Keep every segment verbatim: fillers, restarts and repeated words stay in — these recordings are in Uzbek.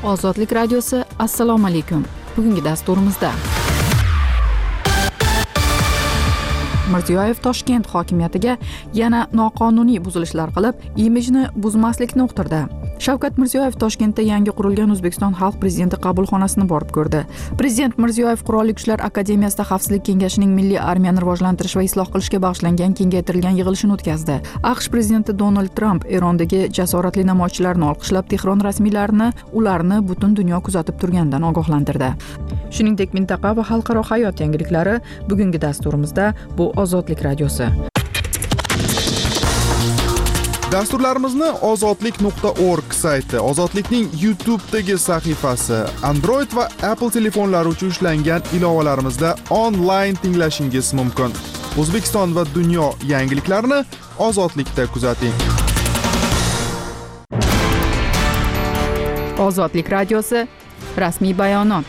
Ozodlik radiosi, assalomu alaykum. Bugungi dasturimizda Mirziyoyev Toshkent hokimiyatiga yana noqonuniy buzilishlar qilib, imijni buzmaslikni uqtirdi. Shavkat Mirziyoyev Toshkentda yangi qurilgan O'zbekiston Xalq prezidenti qabulxonasini borib ko'rdi. Prezident Mirziyoyev Qurolli Kuchlar akademiyasida Xavfsizlik kengashining milliy armiyani rivojlantirish va isloh qilishga bag'ishlangan kengaytirilgan yig'ilishini o'tkazdi. AQSh prezidenti Donald Tramp Erondagi jasoratli namoyishchilarni olqishlab, Tehron rasmiylarini ularni butun dunyo kuzatib turganidan ogohlantirdi. Shuningdek, mintaqa va xalqaro hayot yangiliklari bugungi dasturimizda bu Ozodlik radiosi. Dasturlarimizni ozodlik nuqta org sayti, Ozodlikning YouTube'dagi sahifasi, Android va Apple telefonlari uchun ishlangan ilovalarimizda onlayn tinglashingiz mumkin. O'zbekiston va dunyo yangiliklarini Ozodlikda kuzating. Ozodlik radiosi, rasmiy bayonot.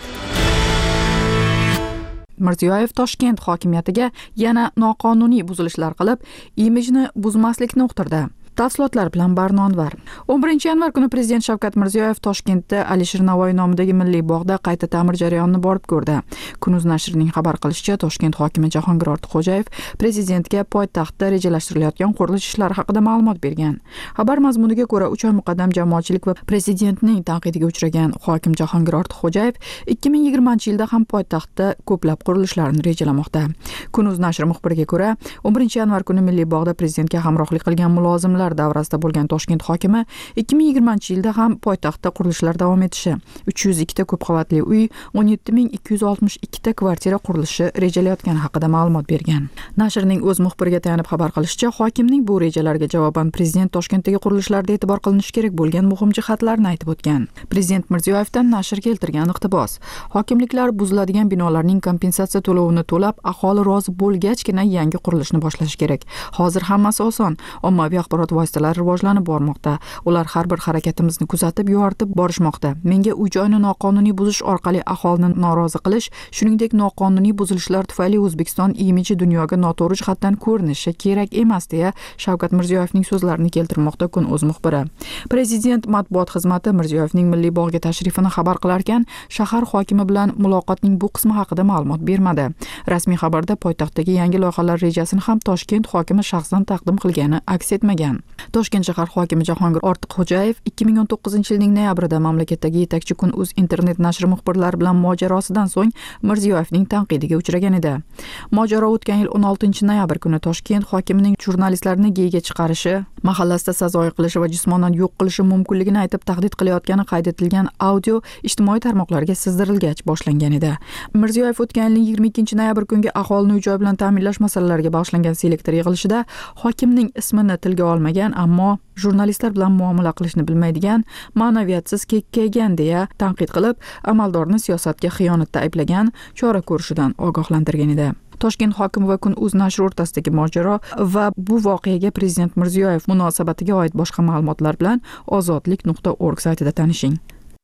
Mirziyoyev Toshkent hokimiyatiga yana noqonuniy buzilishlar qilib, imijni buzmaslikni uqtirdi. Tafsilotlar bilan Barnonvar. o'n birinchi yanvar kuni Prezident Shavkat Mirziyoyev Toshkentda Alisher Navoiy nomidagi milliy bog'da qayta ta'mir jarayonini borib ko'rdi. Kunuz nashrining xabar qilishicha, Toshkent hokimi Jahongir Ortiqxo'jayev prezidentga poytaxtda rejalashtirilayotgan qurilish ishlari haqida ma'lumot bergan. Xabar mazmuniga ko'ra, uch oy muqaddam jamoatchilik va prezidentning tanqidiga uchragan hokim Jahongir Ortiqxo'jayev ikki ming yigirmanchi yilda ham poytaxtda ko'plab qurilishlarni rejalamoqda. Kunuz nashri muxbiriga ko'ra, o'n birinchi yanvar kuni milliy bog'da prezidentga hamrohlik qilgan mulozimlar davrasida bo'lgan Toshkent hokimi ikki ming yigirmanchi yilda ham poytaxtda qurilishlar davom etishi, uch yuz ikki ta ko'p qavatli uy, o'n yetti ming ikki yuz oltmish ikki ta kvartira qurilishi rejalayotgani haqida ma'lumot bergan. Nashrning o'z muxbiriga tayanib xabar qilishicha, hokimning bu rejalarga javoban prezident Toshkentdagi qurilishlarda e'tibor qilinishi kerak bo'lgan muhim jihatlarni aytib o'tgan. Prezident Mirziyoyevdan nashr keltirgan iqtibos: hokimliklar buziladigan binolarning kompensatsiya to'lovini to'lab, aholi rozi bo'lgachgina yangi qurilishni boshlash kerak. Hozir hammasi oson. Ommaviy axborot vositalar rivojlanib bormoqda. Ular har bir harakatimizni kuzatib, yoritib borishmoqda. Menga uy-joyni noqonuniy buzish orqali aholini norozi qilish, shuningdek noqonuniy buzilishlar tufayli O'zbekiston imiji dunyoga noto'g'ri jihatdan ko'rinishi kerak emas, deya Shavkat Mirziyoyevning so'zlarini keltirmoqda Kun o'z muxbiri. Prezident matbuot xizmati Mirziyoyevning milliy bog'ga tashrifini xabar qilarkan, shahar hokimi bilan muloqotning bu qismi haqida ma'lumot bermadi. Rasmiy xabarda poytaxtdagi yangi loyihalar rejasini ham Toshkent hokimi shaxsan taqdim qilgani aks etmagan. Toshkent shahar hokimi Jahongir Ortiqxo'jayev ikki ming o'n to'qqizinchi yilning noyabrida mamlakatdagi yetakchi Kun o'z internet nashri muxbirlari bilan mojarosidan so'ng Mirziyoyevning tanqidiga uchragan edi. Mojaro o'tgan yil o'n oltinchi noyabr kuni Toshkent hokimining jurnalistlarni geyga chiqarishi, mahallasida sazoyi qilishi va jismonan yo'q qilishi mumkinligini aytib tahdid qilayotgani qayd etilgan audio ijtimoiy tarmoqlarga sizdirilgach boshlangan edi. Mirziyoyev o'tgan yilning yigirma ikkinchi noyabr kungi aholini uy-joy bilan ta'minlash masalalariga bag'ishlangan selektor yig'ilishida hokimning ismini tilga olmagan, ammo jurnalistlar bilan muomala qilishni bilmaydigan, ma'naviyatsiz kekkaygan deya tanqid qilib, amaldorni siyosatga xiyonatda ayblagan, chora ko'rishidan ogohlantirgan edi. Toshkent hokimi va Kun o'z nashri o'rtasidagi mojaro va bu voqeaga Prezident Mirziyoyev munosabatiga oid boshqa ma'lumotlar bilan ozodlik nuqta org saytida tanishing.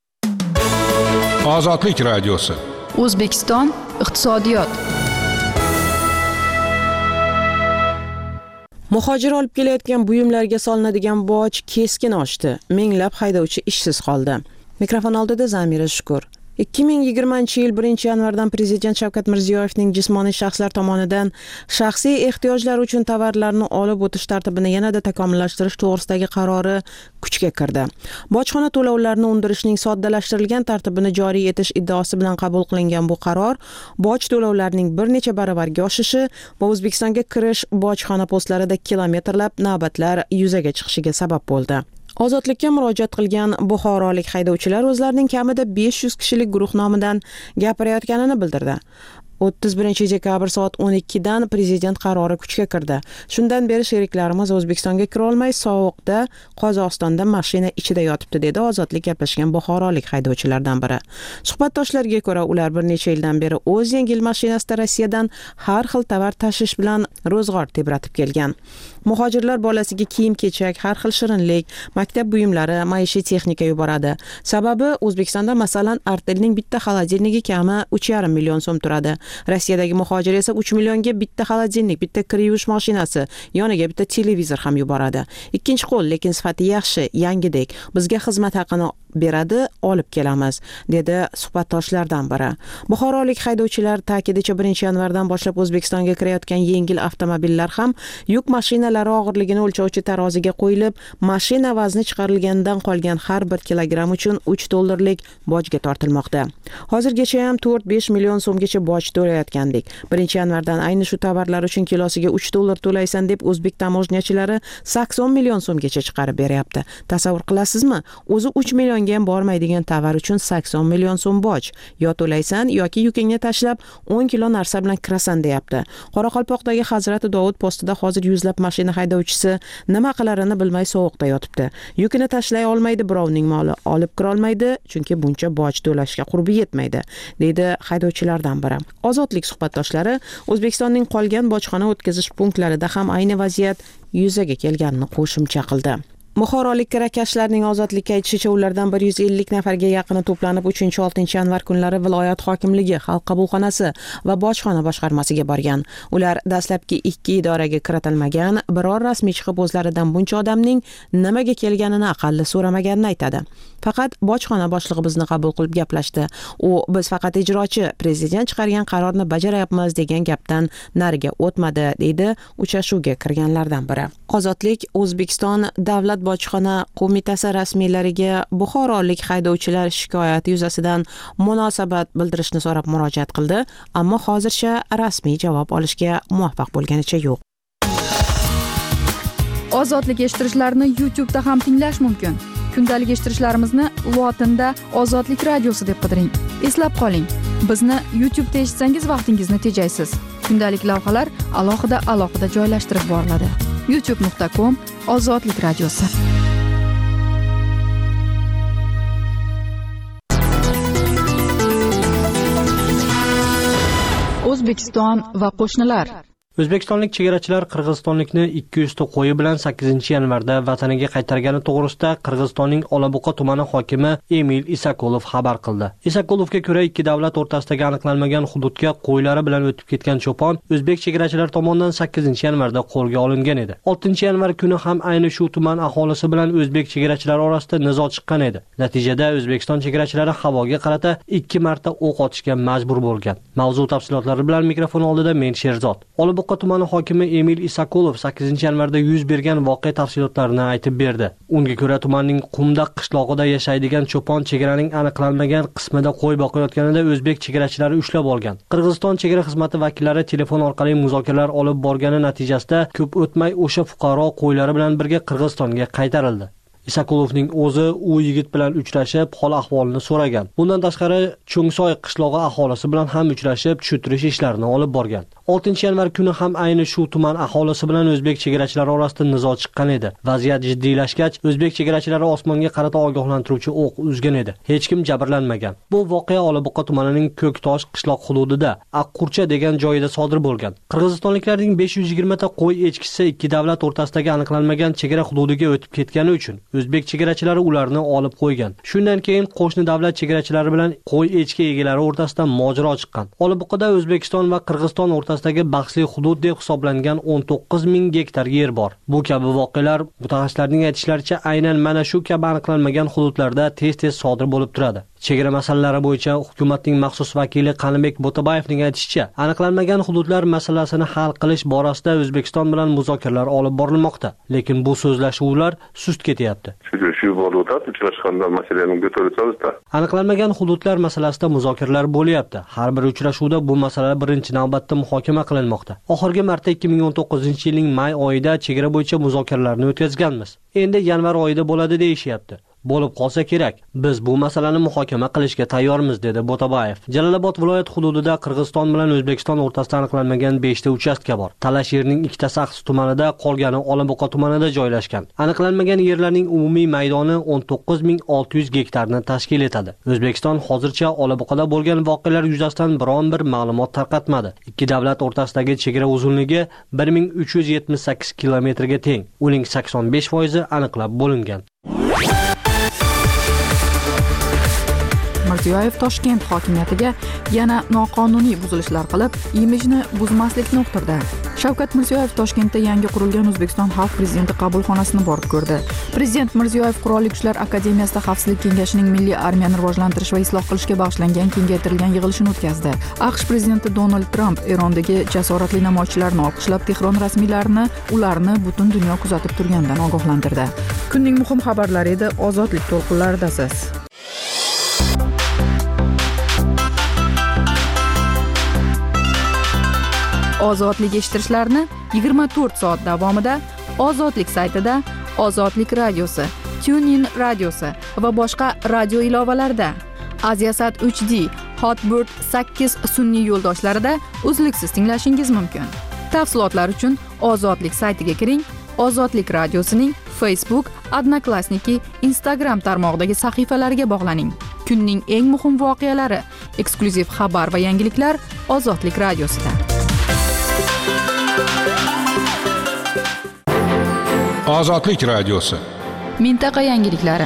Ozodlik radiosi. O'zbekiston iqtisodiyot. Muhojir olib kelayotgan buyumlarga solinadigan boj keskin oshdi. Minglab haydovchi ishsiz qoldi. Mikrofon oldida Zamira Shukur. ikki ming yigirmanchi yil birinchi yanvardan Prezident Shavkat Mirziyoyevning jismoniy shaxslar tomonidan shaxsiy ehtiyojlar uchun tovarlarni olib o'tish tartibini yanada takomillashtirish to'g'risidagi qarori kuchga kirdi. Bojxona to'lovlarini undirishning soddalashtirilgan tartibini joriy etish iddaosi bilan qabul qilingan bu qaror boj to'lovlarining bir necha baravarga oshishi va O'zbekistonga kirish bojxona postlarida kilometrlab navbatlar yuzaga chiqishiga sabab bo'ldi. Ozodlikka murojaat qilgan buxorolik haydovchilar o'zlarining kamida besh yuz kishilik guruh nomidan gapirayotganini bildirdi. o'ttiz birinchi dekabr soat o'n ikkidan prezident qarori kuchga kirdi. Shundan beri sheriklarimiz O'zbekistonga kira olmay, sovuqda Qozog'istonda mashina ichida yotibdi, dedi ozodlik gaplashgan buxorolik haydovchilardan biri. Suhbatdoshlarga ko'ra, ular bir necha yildan beri o'z yengil mashinasida Rossiyadan har xil tovar tashish bilan ro'zg'or tebratib kelgan. Muhojirlar bolasiga kiyim-kechak, har xil shirinlik, maktab buyumlari, maishiy texnika yuboradi. Sababi O'zbekistonda masalan Artelning bitta xolodilnigi kami uch yarim million so'm turadi. Rossiyadagi muhojir esa uch millionga bitta xolodilnik, bitta kir yuvish mashinasi, yoniga bitta televizor ham yuboradi. Ikkinchi qo'l, lekin sifati yaxshi, yangidek. Bizga xizmat haqini beradi, olib kelamiz, dedi suhbatdoshlardan biri. Buxorolik haydovchilar ta'kidicha birinchi yanvardan boshlab O'zbekistonga kirayotgan yengil avtomobillar ham yuk mashinalari og'irligini o'lchovchi taroziga qo'yilib, mashina vazni chiqarilganidan qolgan har bir kilogramm uchun uch dollarlik bojga tortilmoqda. Hozirgacha ham to'rt besh million so'mgacha boj to'layotgandik. birinchi yanvardan ayni shu tovarlar uchun kilosiga uch dollar to'laysan deb o'zbek tamojnachilari sakson million so'mgacha chiqarib beryapti. Tasavvur qilasizmi? O'zi uch millionga ham bormaydigan tovar uchun sakson million so'm boj. Yo to'laysan yoki yukingni tashlab o'n kilo narsa bilan kirasan deyapti. Qoraqalpoqdagi Hazrati Dovud postida hozir yuzlab mashina haydovchisi nima qilarini bilmay sovuqda yotibdi. Yukini tashlay olmaydi, birovning moli olib kira olmaydi, chunki buncha boj to'lashga qurbi yetmaydi, deydi haydovchilardan biri. Ozodlik suhbatdoshlari O'zbekistonning qolgan bojxona o'tkazish punktlarida ham ayni vaziyat yuzaga kelganini qo'shimcha qildi. Buxorolik kirakashlarning Ozodlikka aytishicha, ulardan bir yuz ellik nafarga yaqini to'planib uchinchi oltinchi yanvar kunlari viloyat hokimligi, xalq qabulxonasi va bojxona boshqarmasiga borgan. Ular dastlabki ikki idoraga kiritilmagan, biror rasmiy chiqib o'zlaridan buncha odamning nimaga kelganini aqalli so'ramaganini aytadi. Faqat bojxona boshlig'i bizni qabul qilib gaplashdi. U biz faqat ijrochi, prezident chiqargan qarorni bajarayapmiz degan gapdan nariga o'tmadi, deydi uchrashuvga kirganlardan biri. Ozodlik O'zbekiston Davlat bojxona qo'mitasi rasmiylariga buxorolik haydovchilar shikoyati yuzasidan munosabat bildirishni so'rab murojaat qildi, ammo hozircha rasmiy javob olishga muvaffaq bo'lganicha yo'q. Ozodlik eshittirishlarni YouTube da ham tinglash mumkin. Kundalik eshittirishlarimizni lotinda Ozodlik radiosi deb qidiring. Eslab qoling, bizni YouTube da eshitsangiz vaqtingizni tejaysiz. Kundalik lavhalar alohida alohida joylashtirib boriladi. youtube nuqta com Ozodlik radiosi. O'zbekiston va qo'shnilar. O'zbekistonlik chegarachilar qirg'izistonlikni ikki yuz ta qo'yi bilan sakkizinchi yanvarda vataniga qaytargani to'g'risida Qirg'izistonning Olabuqa tumani hokimi Emil Isakolov xabar qildi. Isakolovga ko'ra, ikki davlat o'rtasidagi aniqlanmagan hududga qo'ylari bilan o'tib ketgan cho'pon o'zbek chegarachilar tomonidan sakkizinchi yanvarda qo'lga olingan edi. oltinchi yanvar kuni ham ayni shu tuman aholisi bilan o'zbek chegarachilari orasida nizo chiqqan edi. Natijada O'zbekiston chegarachilari havoga qarata ikki marta o'q otishga majbur bo'lgan. Mavzu tafsilotlari bilan mikrofon oldida men Sherzod. Olabuqa tumani hokimi Emil Isakolov sakkizinchi yanvarda yuz bergan voqea tafsilotlarini aytib berdi. Unga ko'ra, tumanning Qumda qishlog'ida yashaydigan cho'pon chegaraning aniqlanmagan qismida qo'y boqayotganida o'zbek chegarachilari ushlab olgan. Qirg'iziston chegara xizmati vakillari telefon orqali muzokaralar olib borgani natijasida ko'p o'tmay o'sha fuqaro qo'ylari bilan birga Qirg'izistonga qaytarildi. Isakolovning o'zi u yigit bilan uchrashib, hol ahvolini so'ragan. Bundan tashqari, Cho'ngsoy qishlog'i aholisi bilan ham uchrashib, tushuntirish ishlarini olib borgan. oltinchi yanvar kuni ham ayni shu tuman aholisi bilan o'zbek chegarachilari orasida nizo chiqqan edi. Vaziyat jiddiylashgach, o'zbek chegarachilari osmonga qarata ogohlantiruvchi o'q uzgan edi. Hech kim jabrlanmagan. Bu voqea Olabuqa tumanining Ko'ktosh qishloq hududida Aqqurcha degan joyida sodir bo'lgan. Qirg'izistonliklarning besh yuz yigirma ta qo'y echkisi ikki davlat o'rtasidagi aniqlanmagan chegara hududiga o'tib ketgani uchun o'zbek chegarachilari ularni olib qo'ygan. Shundan keyin qo'shni davlat chegarachilari bilan qo'y echki egalari o'rtasida mojaro chiqqan. Olabuqada O'zbekiston va Qirg'iziston o'rtasidagi bahsli hudud deb hisoblangan o'n to'qqiz ming gektar yer bor. Bu kabi voqealar mutaxassislarning aytishlaricha aynan mana shu kabi aniqlanmagan hududlarda tez-tez sodir bo'lib turadi. Chegara masalalari bo'yicha hukumatning maxsus vakili Qanibek Bo'tabayevning aytishicha, aniqlanmagan hududlar masalasini hal qilish borasida O'zbekiston bilan muzokaralar olib borilmoqda, lekin bu so'zlashuvlar sust ketyapti. Aniqlanmagan hududlar masalasida muzokaralar bo'lyapti. Har bir uchrashuvda bu masala birinchi navbatda muhokama qilinmoqda. Oxirgi marta ikki ming o'n to'qqizinchi yilning may oyida chegara bo'yicha muzokaralarni o'tkazganmiz. Endi yanvar oyida bo'ladi deyishyapti. Bo'lib qolsa kerak. Biz bu masalani muhokama qilishga tayyormiz, dedi Bo'tabayev. Jalolobod viloyat hududida Qirg'iziston bilan O'zbekiston o'rtasida aniqlanmagan besh ta uchastka bor. Talash yerning ikkitasi Axs tumanida, qolgani Olabuqa tumanida joylashgan. Aniqlanmagan yerlarning umumiy maydoni o'n to'qqiz ming olti yuz gektarni tashkil etadi. O'zbekiston hozircha Olabuqada bo'lgan voqealar yuzasidan biron bir ma'lumot tarqatmadi. Ikki davlat o'rtasidagi chegara uzunligi bir ming uch yuz yetmish sakkiz kilometrga teng. Uning sakson besh foizi aniqlab bo'lingan. Mirziyoyev Toshkent hokimiyatiga yana noqonuniy buzilishlar qilib, imijni buzmaslikni uqtirdi. Shavkat Mirziyoyev Toshkentda yangi qurilgan O'zbekiston Xalq prezidenti qabulxonasini borib ko'rdi. Prezident Mirziyoyev Qurolli Kuchlar akademiyasida Xavfsizlik kengashining milliy armiyani rivojlantirish va isloh qilishga bag'ishlangan kengaytirilgan yig'ilishini o'tkazdi. AQSh prezidenti Donald Tramp Erondagi jasoratli namoyishchilarni olqishlab, Tehron rasmiylarini ularni butun dunyo kuzatib turganidan ogohlantirdi. Kunning muhim xabarlari edi, ozodlik to'lqinlaridasiz. Ozodlik eshittirishlarni yigirma to'rt soat davomida Ozodlik saytida, Ozodlik radiosi, TuneIn radiosi va boshqa radio ilovalarida, Aziasat uch D, Hotbird sakkiz sun'iy yo'ldoshlarida uzluksiz tinglashingiz mumkin. Tafsilotlar uchun Ozodlik saytiga kiring. Ozodlik radiosining Facebook, Odnoklassniki, Instagram tarmog'idagi sahifalariga bog'laning. Kunning eng muhim voqealari, eksklyuziv xabar va yangiliklar Ozodlik radiosida. Ozodlik radiosi. Mintaqa yangiliklari.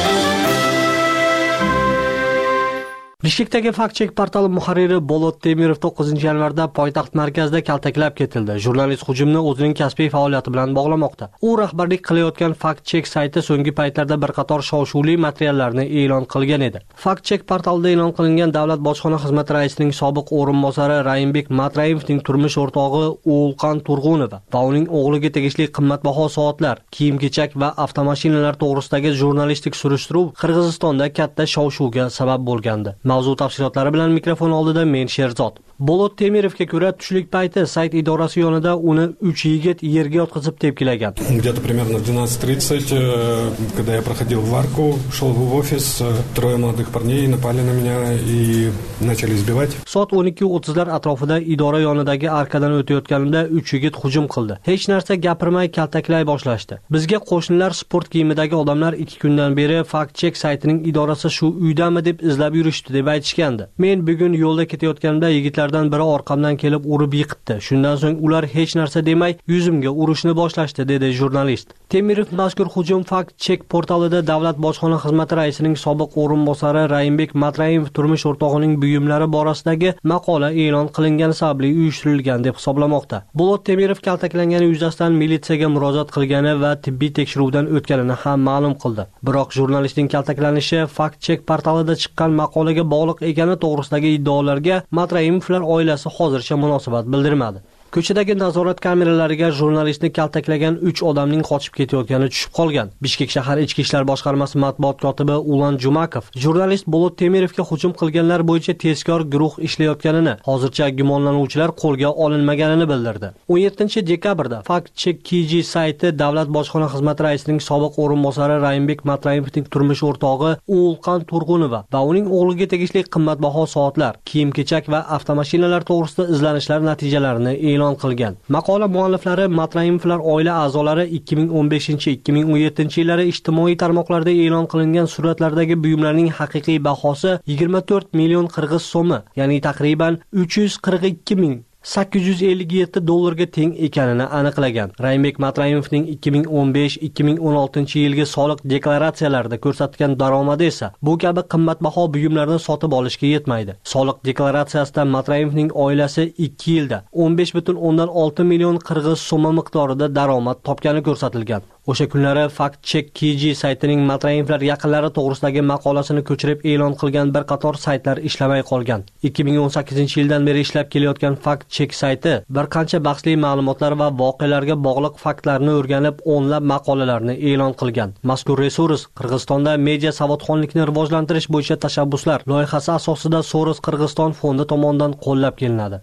Bishkekdagi Fact-Check portali muharriri Bolot Temirov to'qqizinchi yanvarda poytaxt markazida kaltaklab ketildi. Jurnalist hujumni o'zining kasbiy faoliyati bilan bog'lamoqda. U rahbarlik qilayotgan Fact-Check sayti so'nggi paytlarda bir qator shov-shuvli materiallarni e'lon qilgan edi. Fact-Check portalida e'lon qilingan Davlat bojxona xizmati raisining sobiq o'rinbosari Raimbek Matrayevning turmush o'rtog'i O'lqon Turg'unova va uning o'g'liga tegishli qimmatbaho soatlar, kiyim-kechak va avtomashinalar to'g'risidagi jurnalistik surishtiruv Qirg'izistonda katta shov-shuvga sabab bo'lgandi. Mavzu tafsilotlari bilan mikrofon oldida men Sherzod. Bolot Temirovga ko'ra, tushlik payti sayt idorasi yonida uni uch yigit yerga yotqizib tepkilagan. Где-то примерно в двенадцать тридцать, когда я проходил в арку, шел в офис, трое молодых парней напали на меня и начали избивать. Soat o'n ikki o'ttizlar atrofida idora yonidagi arkadan o'tayotganimda uch yigit hujum qildi. Hech narsa gapirmay kaltaklay boshlashdi. Bizga qo'shnilar sport kiyimidagi odamlar ikki kundan beri Fact-Check saytining idorasi shu uydami deb izlab yurishdi deb aytishgandi. Men bugun yo'lda ketayotganimda yigitlar biri orqamdan kelib urib yiqitdi. Shundan so'ng ular hech narsa demay yuzimga urishni boshlashdi, dedi jurnalist. Temirov mazkur hujum Fact-Check portalida Davlat bojxona xizmati raisining sobiq o'rinbosari Raimbek Matrayev turmush o'rtog'ining buyumlari borasidagi maqola e'lon qilingani sababli uyushtirilgan deb hisoblamoqda. Bolot Temirov kaltaklangani yuzasidan militsiyaga murojaat qilgani va tibbiy tekshiruvdan o'tganini ham ma'lum qildi. Biroq jurnalistning kaltaklanishi Fact-Check portalida chiqqan maqolaga bog'liq ekani to'g'risidagi iddaolarga Matrayevlar oilasi hozircha munosabat bildirmadi. Ko'chadagi nazorat kameralariga jurnalistni kaltaklagan uch odamning qochib ketayotgani tushib qolgan. Bishkek shahar ichki ishlar boshqarmasi matbuot kotibi Ulan Jumakov jurnalist Bolot Temirovga hujum qilganlar bo'yicha tezkor guruh ishlayotganini, hozircha gumonlanuvchilar qo'lga olinmaganini bildirdi. o'n yettinchi dekabrda Fact-Check K G sayti Davlat bojxona xizmati raisining sobiq o'rinbosari Raimbek Matrayevning turmush o'rtog'i O'lqon Turg'unova va uning o'g'liga tegishli qimmatbaho soatlar, kiyim-kechak va avtomashinalar to'g'risida izlanishlar natijalarini e'lon qilgan. Maqola mualliflari Matrayevlar oila a'zolari ikki ming o'n beshinchi ikki ming o'n yettinchi yillari ijtimoiy tarmoqlarda e'lon qilingan suratlardagi buyumlarning haqiqiy bahosi yigirma to'rt million qirg'iz so'mi, ya'ni taxminan uch yuz qirq ikki ming sakkiz yuz ellik yetti dollarga teng ekanini aniqlagan. Raimbek Matrayevning ikki ming o'n besh ikki ming o'n oltinchi yilgi soliq deklaratsiyalarida ko'rsatgan daromadi esa bu kabi qimmatbaho buyumlarni sotib olishga yetmaydi. Soliq deklaratsiyasida Matrayevning oilasi ikki yilda o'n besh butun o'ndan olti million qirg'iz so'mi miqdorida daromad topgani ko'rsatilgan. O'sha kunlari Fact-Check K G saytining Matrayevlar yaqinlari to'g'risidagi maqolasini ko'chirib e'lon qilgan bir qator saytlar ishlamay qolgan. ikki ming o'n sakkizinchi yildan beri ishlab kelayotgan Fact-Check sayti bir qancha bahsli ma'lumotlar va voqealarga bog'liq faktlarni o'rganib, o'nlab maqolalarni e'lon qilgan. Mazkur resurs Qirg'izistonda media savodxonlikni rivojlantirish bo'yicha tashabbuslar loyihasi asosida Soros Qirg'iziston fondi tomonidan qo'llab kelinadi.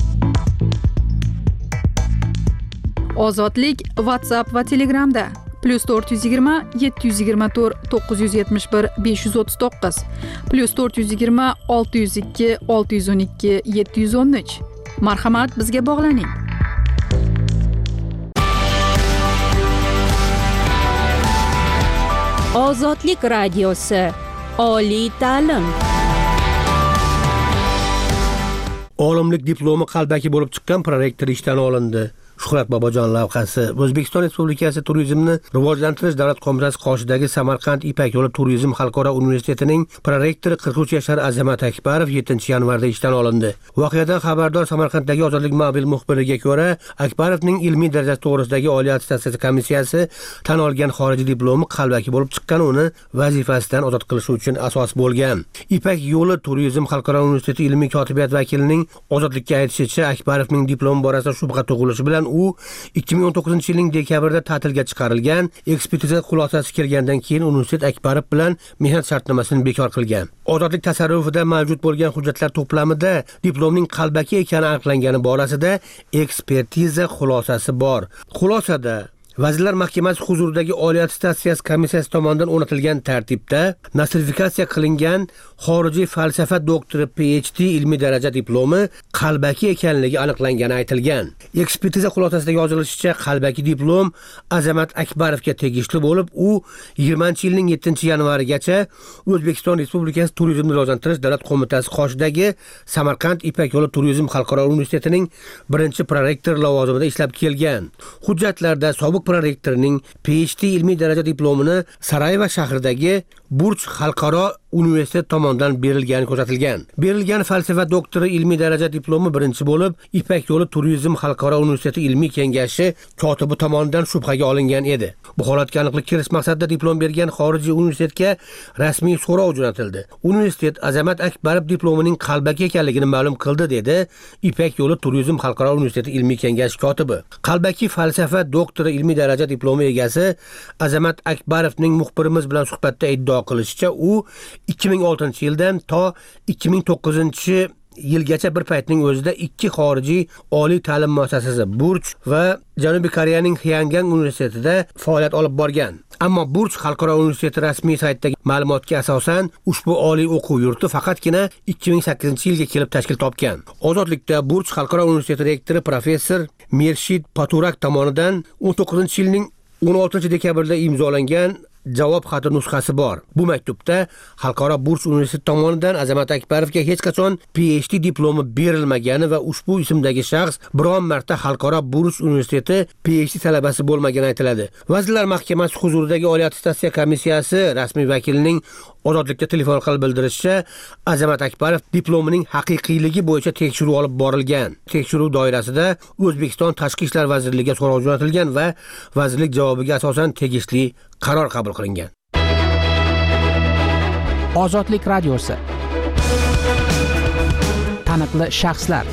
Ozodlik WhatsApp va Telegramda plus to'rt yuz yigirma yetti yuz yigirma to'rt to'qqiz yuz yetmish bir besh yuz o'ttiz to'qqiz plus to'rt yuz yigirma olti yuz ikki olti yuz o'n ikki yetti yuz o'n uch. Marhamat, bizga bog'laning. Ozodlik radiosi. Oliy ta'lim. Olimlik diplomi qalbaki bo'lib chiqqan prorektor ishdan olindi. Shuhrat Bobojon lavhasi. O'zbekiston Respublikasi Turizmni rivojlantirish davlat qo'mitasi qoshidagi Samarqand Ipak yo'li turizm xalqaro universitetining prorektori qirq uch yashar Azamat Akbarov yettinchi yanvarda ishdan olindi. Voqeadan xabardor Samarqanddagi Ozodlik mobil muxbiriga ko'ra, Akbarovning ilmiy darajasi to'g'risidagi oliy attestatsiya komissiyasi tan olgan xorijiy diplomi qalbaki bo'lib chiqqani uni vazifasidan ozod qilishi uchun asos bo'lgan. Ipak yo'li turizm xalqaro universiteti ilmiy kotibiyat vakilining ozodlikka aytishicha, Akbarovning diplomi borasida shubha tug'ilishi bilan u ikki ming o'n to'qqizinchi yilning dekabrida ta'tilga chiqarilgan. Ekspertiza xulosasi kelgandan keyin universitet Akbarov bilan mehnat shartnomasini bekor qilgan. Ozodlik tasarrufida mavjud bo'lgan hujjatlar to'plamida diplomning qalbaki ekani aniqlangani borasida ekspertiza xulosasi bor. Xulosada Vazirlar Mahkamasi huzuridagi oliy attestatsiya komissiyasi tomonidan o'rnatilgan tartibda nostrifikatsiya qilingan xorijiy falsafa doktori P H D ilmiy daraja diplomi qalbaki ekanligi aniqlangani aytilgan. Ekspertiza xulosasida yozilishicha, qalbaki diplom Azamat Akbarovga tegishli bo'lib, u yigirmanchi yilning yettinchi yanvarigacha O'zbekiston Respublikasi Turizmni rivojlantirish davlat qo'mitasi qoshidagi Samarqand Ipak yo'li turizm xalqaro universitetining birinchi prorektori lavozimida ishlab kelgan. Hujjatlarda sobiq prorektorning P H D ilmiy daraja diplomini Sarayevo shahridagi Burj xalqaro universitet tomonidan berilgani ko'rsatilgan. Berilgan falsafa doktori ilmiy daraja diplomi birinchi bo'lib, Ipak yo'li turizm xalqaro universiteti ilmiy kengashi kotibi tomonidan shubhaga olingan edi. Bu holatga aniqlik kiritish maqsadida diplom bergan xorijiy universitetga rasmiy so'rov jo'natildi. Universitet Azamat Akbarov diplomining qalbaki ekanligini ma'lum qildi, dedi Ipak yo'li turizm xalqaro universiteti ilmiy kengashi kotibi. Qalbaki falsafa doktori ilmiy daraja diplomi egasi Azamat Akbarovning muxbirimiz bilan suhbatda iddio qilishicha, u ikki ming oltinchi yildan to ikki ming to'qqizinchi yilgacha bir paytning o'zida ikki xorijiy oliy ta'lim muassasasi Burj va Janubiy Koreyaning Hyangang universitetida faoliyat olib borgan. Ammo Burj xalqaro universiteti rasmiy saytidagi ma'lumotga asosan ushbu oliy o'quv yurti faqatgina ikki ming sakkizinchi yilga kelib tashkil topgan. Ozodlikda Burj xalqaro universiteti rektori professor Mirshid Paturak tomonidan o'n to'qqizinchi yilning o'n oltinchi dekabrida imzolangan javob xati nusxasi bor. Bu maktubda xalqaro Burj universiteti tomonidan Azamat Akbarovga hech qachon P H D diplomi berilmagani va ushbu ismdagi shaxs biron marta xalqaro Burj universiteti P H D talabasi bo'lmagani aytiladi. Vazirlar Mahkamasi huzuridagi oliy attestatsiya komissiyasi rasmiy vakilining ozodlikda telefon orqali bildirishicha, Azamat Akbarov diplomining haqiqiyligi bo'yicha tekshiruv olib borilgan. Tekshiruv doirasida O'zbekiston Tashqi ishlar vazirligiga so'rov jo'natilgan va vazirlik javobiga asosan tegishli qaror qabul qilingan. Ozodlik radiosi. Taniqli shaxslar.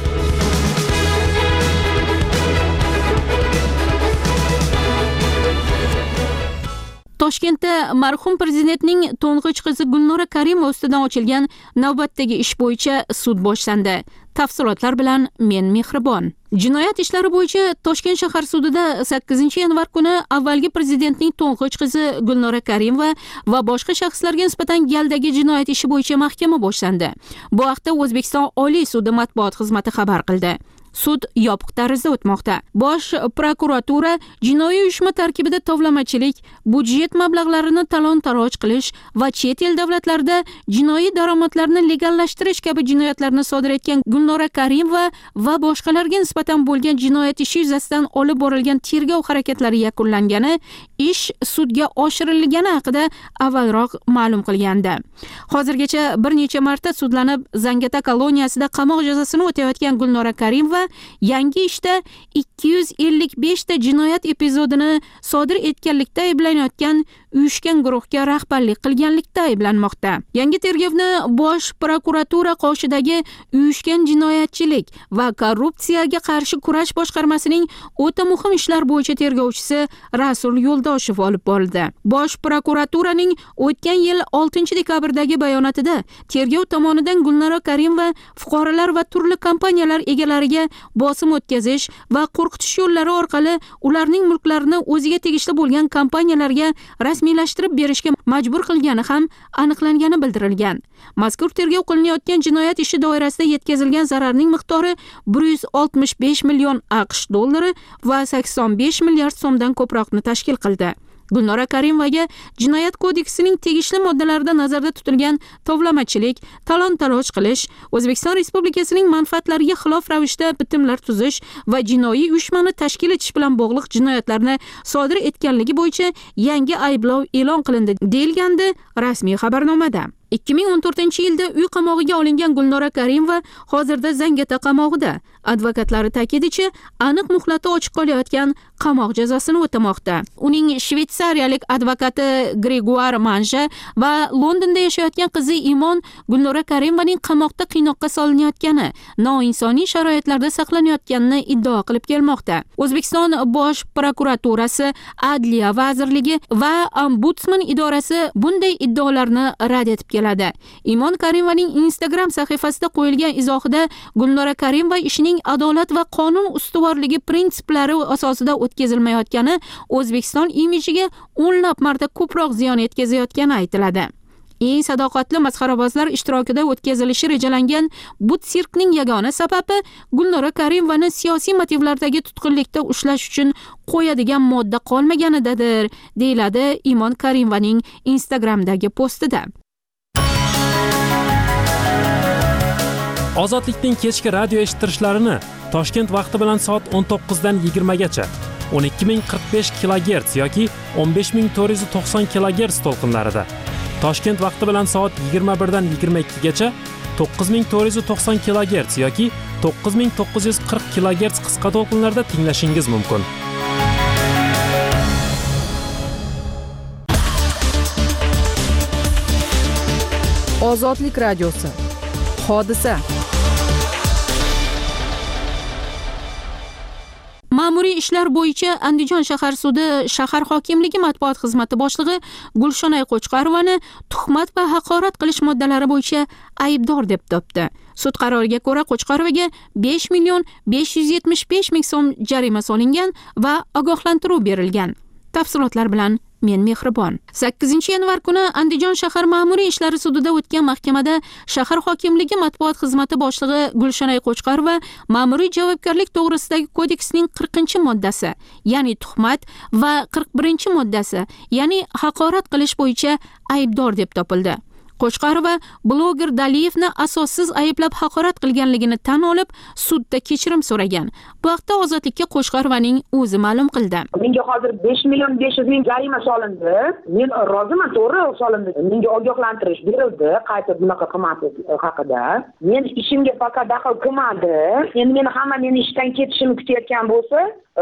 Toshkentda marhum prezidentning to'ng'ich qizi Gulnora Karimova ustidan ochilgan navbatdagi ish bo'yicha sud boshlandi. Tafsilotlar bilan men Mehribon. Jinoyat ishlari bo'yicha Toshkent shahar sudida sakkizinchi yanvar kuni avvalgi prezidentning to'ng'ich qizi Gulnora Karimova va boshqa shaxslarga nisbatan galdagi jinoyat ishi bo'yicha mahkama boshlandi. Bu haqda O'zbekiston Oliy sudi matbuot xizmati xabar qildi. Sud yopiq tarzda o'tmoqda. Bosh prokuratura jinoiy uyushma tarkibida tovlamachilik, budjet mablag'larini talon-taroj qilish va chet el davlatlarida jinoiy daromadlarni legallashtirish kabi jinoyatlarni sodir etgan Gulnora Karimova va boshqalarga nisbatan bo'lgan jinoyat ishi yuzasidan olib borilgan tergov harakatlari yakunlangani, ish sudga oshirilgani haqida avvalroq ma'lum qilgandi. Hozirgacha bir necha marta sudlanib, Zangata koloniyasida qamoq jazosini o'tayotgan Gulnora Karimova yangi ishda ikki yuz ellik besh ta jinoyat epizodini sodir etganlikda ayblanayotgan uyushgan guruhga rahbarlik qilganlikda ayblanmoqda. Yangi tergovni Bosh prokuratura qoshidagi uyushgan jinoyatchilik va korrupsiyaga qarshi kurash boshqarmasining o'ta muhim ishlar bo'yicha tergovchisi Rasul Yo'ldoshev olib bordi. Bosh prokuraturaning o'tgan yil oltinchi dekabrdagi bayonotida tergov tomonidan Gulnora Karimova fuqarolar va turli kompaniyalar egalariga bosim o'tkazish va qo'rqitish yo'llari orqali ularning mulklarini o'ziga tegishli bo'lgan kompaniyalarga rasmiylashtirib berishga majbur qilgani ham aniqlangani bildirilgan. Mazkur tergov qilinayotgan jinoyat ishi doirasida yetkazilgan zararning miqdori bir yuz oltmish besh million AQSh dollari va sakson besh milliard so'mdan ko'proqni tashkil qildi. Gulnora Karimovaga Jinoyat kodeksining tegishli moddalarida nazarda tutilgan tovlamachilik, talon-taroj qilish, O'zbekiston Respublikasining manfaatlariga xilof ravishda bitimlar tuzish va jinoiy uyushmani tashkil etish bilan bog'liq jinoyatlarni sodir etganligi bo'yicha yangi ayblov e'lon qilindi, deyilgandi rasmiy xabarnomada. ikki ming o'n to'rtinchi yilda uy qamog'iga olingan Gulnora Karimova hozirda Zangata qamog'ida. Advokatlari ta'kidicha, aniq muhlati ochiq qolayotgan qamoq jazosini o'tamoqda. Uning shvetsariyalik advokati Gregoire Manja va Londonda yashayotgan qizi Imon Gulnora Karimovaning qamoqda qiynoqqa solinayotgani, noinsoniy sharoitlarda saqlanayotganini iddao qilib kelmoqda. O'zbekiston Bosh prokuraturasi, Adliya vazirligi va Ombudsman idorasi bunday iddaolarni rad etib keladi. Imon Karimovaning Instagram sahifasida qo'yilgan izohida Gulnora Karimova ishining adolat va qonun ustuvorligi prinsiplari asosida o'tkazilmayotgani O'zbekiston imijiga o'nlab marta ko'proq ziyon yetkazayotgani aytiladi. Eng sadoqatli masxarabozlar ishtirokida o'tkazilishi rejalangan bu sirkning yagona sababi Gulnora Karimovani siyosiy motivlardagi tutqunlikda ushlash uchun qo'yadigan modda qolmaganidadir, deyiladi Imon Karimovaning Instagramdagi postida. Ozodlikning kechki radio eshittirishlarini Toshkent vaqti bilan soat o'n to'qqiz dan yigirma gacha o'n ikki ming qirq besh kilogerts yoki o'n besh ming to'rt yuz to'qson kilogerts to'lqinlarida, Toshkent vaqti bilan soat yigirma bir dan yigirma ikki gacha to'qqiz ming to'rt yuz to'qson kilogerts yoki to'qqiz ming to'qqiz yuz qirq kilogerts qisqa to'lqinlarda tinglashingiz mumkin. Ozodlik radiosi. Hodisa. Ma'muriy ishlar bo'yicha Andijon shahar sudi shahar hokimligi matbuot xizmati boshlig'i Gulshonay Qo'chqarovani tuhmat va haqorat qilish moddalari bo'yicha aybdor deb topdi. Sud qaroriga ko'ra Qo'chqarovaga besh million besh yuz yetmish besh ming so'm jarima solingan va ogohlantiruv berilgan. Tafsilotlar bilan men Mehribon. sakkizinchi yanvar kuni Andijon shahar ma'muriy ishlari sudida o'tgan mahkamada shahar hokimligi matbuot xizmati boshlig'i Gulshonay Qo'chqarova ma'muriy javobgarlik to'g'risidagi kodeksning qirqinchi moddasi, ya'ni tuhmat va qirq birinchi moddasi, ya'ni haqorat qilish bo'yicha aybdor deb topildi. Qo'chqarova bloger Daliyevni asossiz ayblab haqorat qilganligini tan olib, sudda kechirim so'ragan. Bu haqda Ozodlikka Qo'chqarovaning o'zi ma'lum qildi. Menga hozir besh million besh yuz ming jarima solindi. Men roziman, to'g'ri solindi. Menga ogohlantirish berildi qayta bunaqa qilmaslik haqida. Men ishimga faqat daxl qilmadi. Endi meni hamma meni ishdan ketishimni kutayotgan bo'lsa,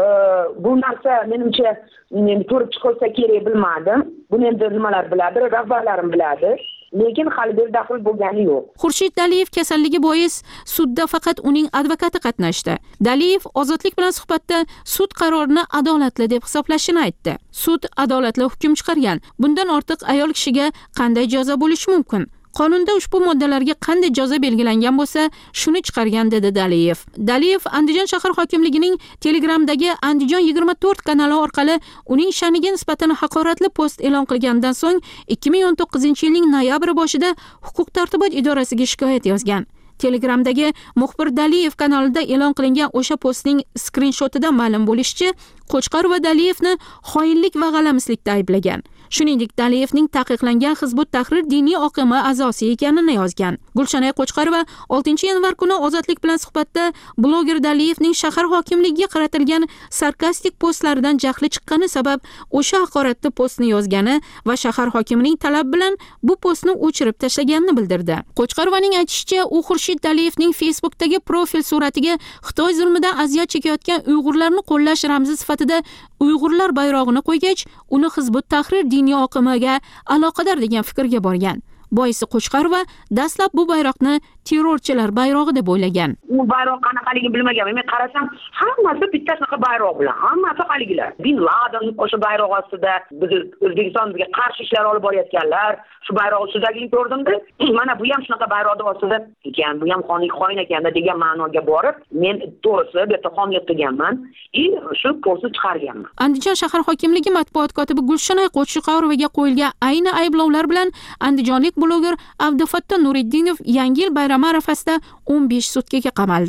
bu narsa menimcha men ko'rib chiqilsa kerak bilmadim. Buni endi nimalar biladi, rahbarlarim biladi. Lekin hali bir daxl bo'lgani yo'q. Xurshid Daliyev kasalligi bois sudda faqat uning advokati qatnashdi. Daliyev Ozodlik bilan suhbatda sud qarorini adolatli deb hisoblashini aytdi. Sud adolatli hukm chiqargan. Bundan ortiq ayol kishiga qanday jazo bo'lishi mumkin? Qonunda ushbu moddalarga qanday jazo belgilangan bo'lsa, shuni chiqargan, dedi Daliyev. Daliyev Andijon shahar hokimligining Telegramdagi Andijon yigirma to'rt kanali orqali uning sha'niga nisbatan haqoratli post e'lon qilgandan so'ng ikki ming o'n to'qqizinchi yilning noyabr boshida huquq tartibot idorasiga shikoyat yozgan. Telegramdagi muxbir Daliyev kanalida e'lon qilingan o'sha postning skrinshotida ma'lum bo'lishicha, Qo'chqarova Daliyevni xoinlik va g'alamislikda ayblagan. Shuningdek, Daliyevning taqiqlangan Hizbut Tahrir diniy oqimi a'zosi ekanini yozgan. Gulshonay Qo'chqarova oltinchi yanvar kuni Ozodlik bilan suhbatda bloger Daliyevning shahar hokimligiga qaratilgan sarkastik postlaridan jahli chiqqani sabab o'sha haqoratli postni yozgani va shahar hokimining talab bilan bu postni o'chirib tashlaganini bildirdi. Qo'chqarovaning aytishicha, u Xurshid Daliyevning Facebookdagi profil suratiga Xitoy zulmidan aziyat chekayotgan Uyg'urlarni qo'llash ramzi sifatida Uyg'urlar bayrog'ini qo'ygach, uni Hizbut Tahrir diniy oqimiga aloqador degan fikrga borgan. Boisi Qo'chqarova dastlab bu bayroqni terrorchilar bayrog'i deb o'ylagan. U bayroq qanaqaligini bilmaganman. Men qarasam, hammasi bitta sanaqa bayroq bilan, hammasi qaligilar. Bin Laden o'sha bayroq ostida biz O'zbekistonga qarshi ishlar olib borayotganlar, shu bayroq ustidagini ko'rdimda, mana bu ham shunaqa bayroqning ostida ekan, bu ham xonlik xoin ekanda degan ma'noga borib, men to'g'risi bu yerda xonlik qilganman, и shu postni chiqarganman. Andijon shahar hokimligi matbuot kotibi Gulshonay Qo'chqarovaga qo'yilgan ayni ayblovlar bilan andijonlik bloger Abdufatto Nuriddinov Yangi yil bayrami arafasida o'n besh sutkaga qamaldi.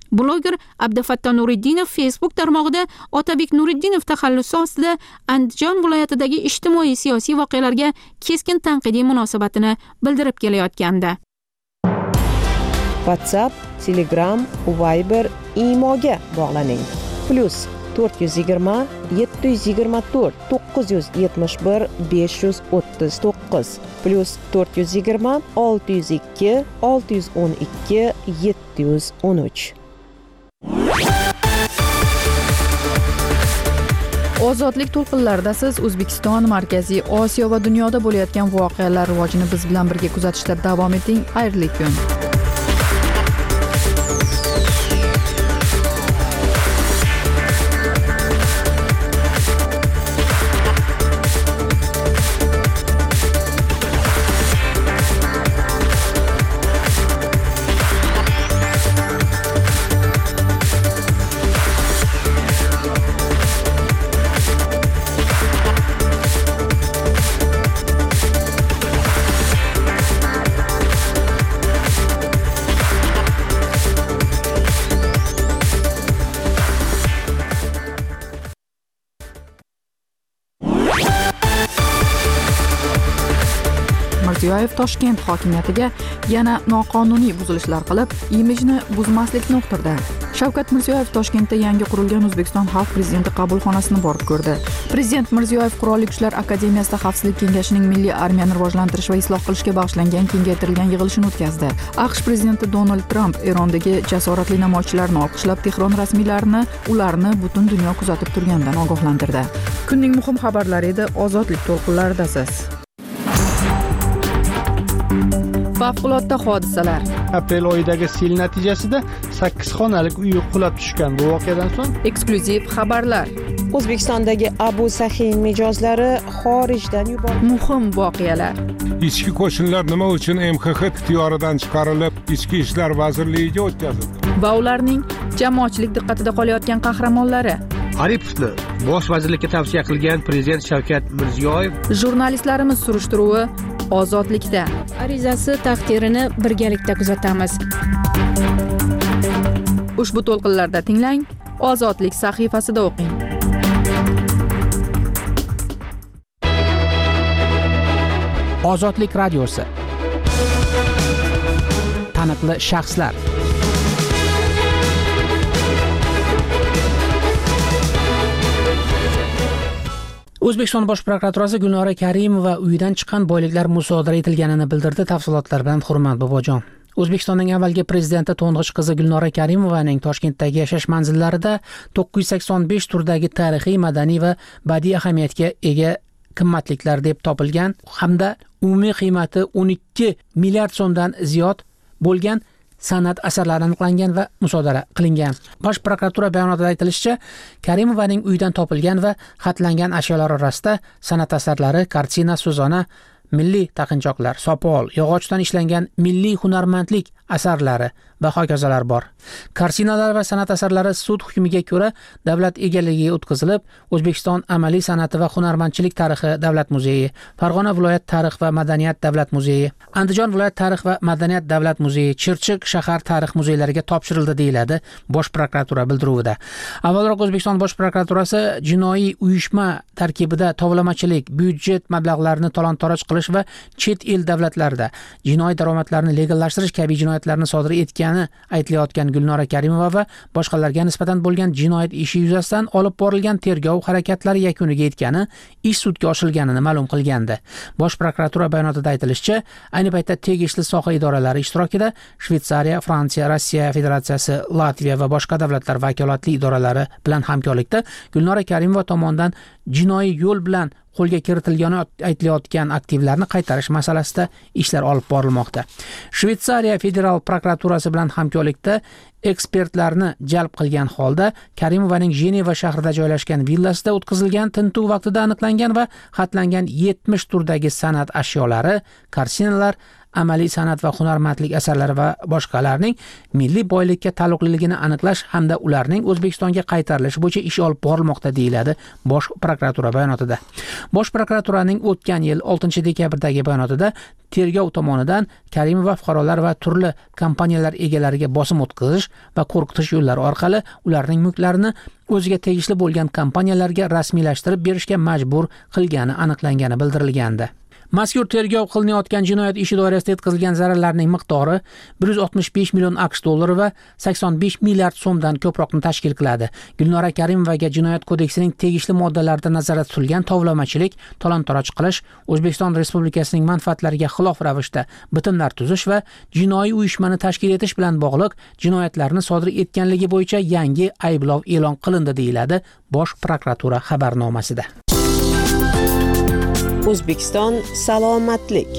Bloger Abdufatto Nuriddinov Facebook tarmog'ida Otabek Nuriddinov taxallusi ostida Andijon viloyatidagi ijtimoiy siyosiy voqealarga keskin tanqidiy munosabatini bildirib kelayotgandi. WhatsApp, Telegram, Viber, Imoga bog'laning. Plus to'rt yuz yigirma yetti yuz yigirma to'rt to'qqiz yuz yetmish bir besh yuz o'ttiz to'qqiz plus to'rt yuz yigirma olti yuz ikki olti yuz o'n ikki yetti yuz o'n uch. Ozodlik to'lqinlarida siz O'zbekiston, Markaziy Osiyo va dunyoda bo'layotgan voqealar rivojini biz bilan birga kuzatishda davom eting. Xayrli kun. Mirziyoyev Toshkent hokimiyatiga yana noqonuniy buzilishlar qilib, imijni buzmaslikni uqtirdi. Shavkat Mirziyoyev Toshkentda yangi qurilgan O'zbekiston Xalq prezidenti qabulxonasini borib ko'rdi. Prezident Mirziyoyev Qurolli Kuchlar akademiyasida Xavfsizlik kengashining milliy armiyani rivojlantirish va isloh qilishga bag'ishlangan kengaytirilgan yig'ilishini o'tkazdi. AQSh prezidenti Donald Tramp Erondagi jasoratli namoyishchilarni olqishlab, Tehron rasmiylarini ularni butun dunyo kuzatib turganidan ogohlantirdi. Kunning muhim xabarlari edi, ozodlik to'lqinlaridasiz. Favqulodda hodisalar. Aprel oyidagi sel natijasida sakkiz xonalik uy qulab tushgan. Bu voqeadan so'ng eksklyuziv xabarlar. O'zbekistondagi Abu Sahiy mijozlari xorijdan yuborildi. Muhim voqealar. Ichki qo'shinlar nima uchun M X X ixtiyoridan chiqarilib, Ichki ishlar vazirligiga o'tkazildi? Va ularning jamoatchilik diqqatida qolayotgan qahramonlari. Aripovni bosh vazirlikka tavsiya qilgan prezident Shavkat Mirziyoyev. Jurnalistlarimiz surishtiruvi ozodlikda. Arizasi taqdirini birgalikda kuzatamiz. Ushbu to'lqinlarda tinglang, Ozodlik sahifasida o'qing. Ozodlik radiosi. Taniqli shaxslar. O'zbekiston bosh prokuraturasi Gulnora Karimova uyidan chiqqan boyliklar musodara etilganini bildirdi. Tafsilotlar bilan Hurmat Bobojon. O'zbekistonning avvalgi prezidenti to'ng'ich qizi Gulnora Karimovaning Toshkentdagi yashash manzillarida to'qqiz yuz sakson besh turdagi tarixiy, madaniy va badiiy ahamiyatga ega qimmatliklar deb topilgan hamda umumiy qiymati o'n ikki milliard so'mdan ziyod bo'lgan san'at asarlari aniqlangan va musodara qilingan. Bosh prokuratura bayonotida aytilishicha, Karimovaning uyidan topilgan va xatlangan ashyolar orasida san'at asarlari, kartina, so'zona, milliy taqinchoqlar, sopol, yog'ochdan ishlangan milliy hunarmandlik asarlari va hokazolar bor. Kartinalar va san'at asarlari sud hukmiga ko'ra davlat egaligiga o'tkazilib, O'zbekiston amaliy san'ati va hunarmandchilik tarixi davlat muzeyi, Farg'ona viloyat tarix va madaniyat davlat muzeyi, Andijon viloyat tarix va madaniyat davlat muzeyi, Chirchiq shahar tarix muzeylariga topshirildi deyiladi bosh prokuratura bildiruvida. Avvalroq O'zbekiston bosh prokuraturasi jinoiy uyushma tarkibida tovlamachilik, byudjet mablag'larini talon-toroj qilish va chet el davlatlarida jinoiy daromadlarni legallashtirish kabi jinoyatlarni sodir etgani aytilayotgan Gulnora Karimova va boshqalarga nisbatan bo'lgan jinoyat ishi yuzasidan olib borilgan tergov harakatlari yakuniga yetgani, ish sudga oshirilganini ma'lum qilgandi. Bosh prokuratura bayonotida aytilishicha, ayni paytda tegishli soha idoralari ishtirokida Shveysariya, Fransiya, Rossiya Federatsiyasi, Latviya va boshqa davlatlar vakolatli idoralari bilan hamkorlikda Gulnora Karimova tomonidan jinoiy yo'l bilan qo'lga kiritilgani aytilayotgan aktivlarni qaytarish masalasida ishlar olib borilmoqda. Shveysariya federal prokuraturasi bilan hamkorlikda ekspertlarni jalb qilgan holda Karimovaning Jeneva shahrida joylashgan villasida o'tkazilgan tintuv vaqtida aniqlangan va xatlangan yetmish turdagi san'at ashyolari, kartinalar, amaliy san'at va hunarmandlik asarlari va boshqalarning milliy boylikka taalluqliligini aniqlash hamda ularning O'zbekistonga qaytarilishi bo'yicha ish olib borilmoqda, deyiladi Bosh prokuratura bayonotida. Bosh prokuraturaning o'tgan yil oltinchi dekabrdagi bayonotida tergov tomonidan Karimova fuqarolar va turli kompaniyalar egalariga bosim o'tkazish va qo'rqitish yo'llari orqali ularning mulklarini o'ziga tegishli bo'lgan kompaniyalarga rasmiylashtirib berishga majbur qilgani aniqlangani bildirilgandi. Mazkur tergov qilinayotgan jinoyat ishi doirasida yetkazilgan zararlarning miqdori bir yuz oltmish besh million AQSh dollari va sakson besh milliard so'mdan ko'proqni tashkil qiladi. Gulnora Karimovaga jinoyat kodeksining tegishli moddalarida nazarda tutilgan tovlamachilik, talon-taroj qilish, O'zbekiston Respublikasining manfaatlariga xilof ravishda bitimlar tuzish va jinoiy uyushmani tashkil etish bilan bog'liq jinoyatlarni sodir etganligi bo'yicha yangi ayblov e'lon qilindi, deyiladi Bosh prokuratura xabarnomasida. O'zbekiston salomatlik.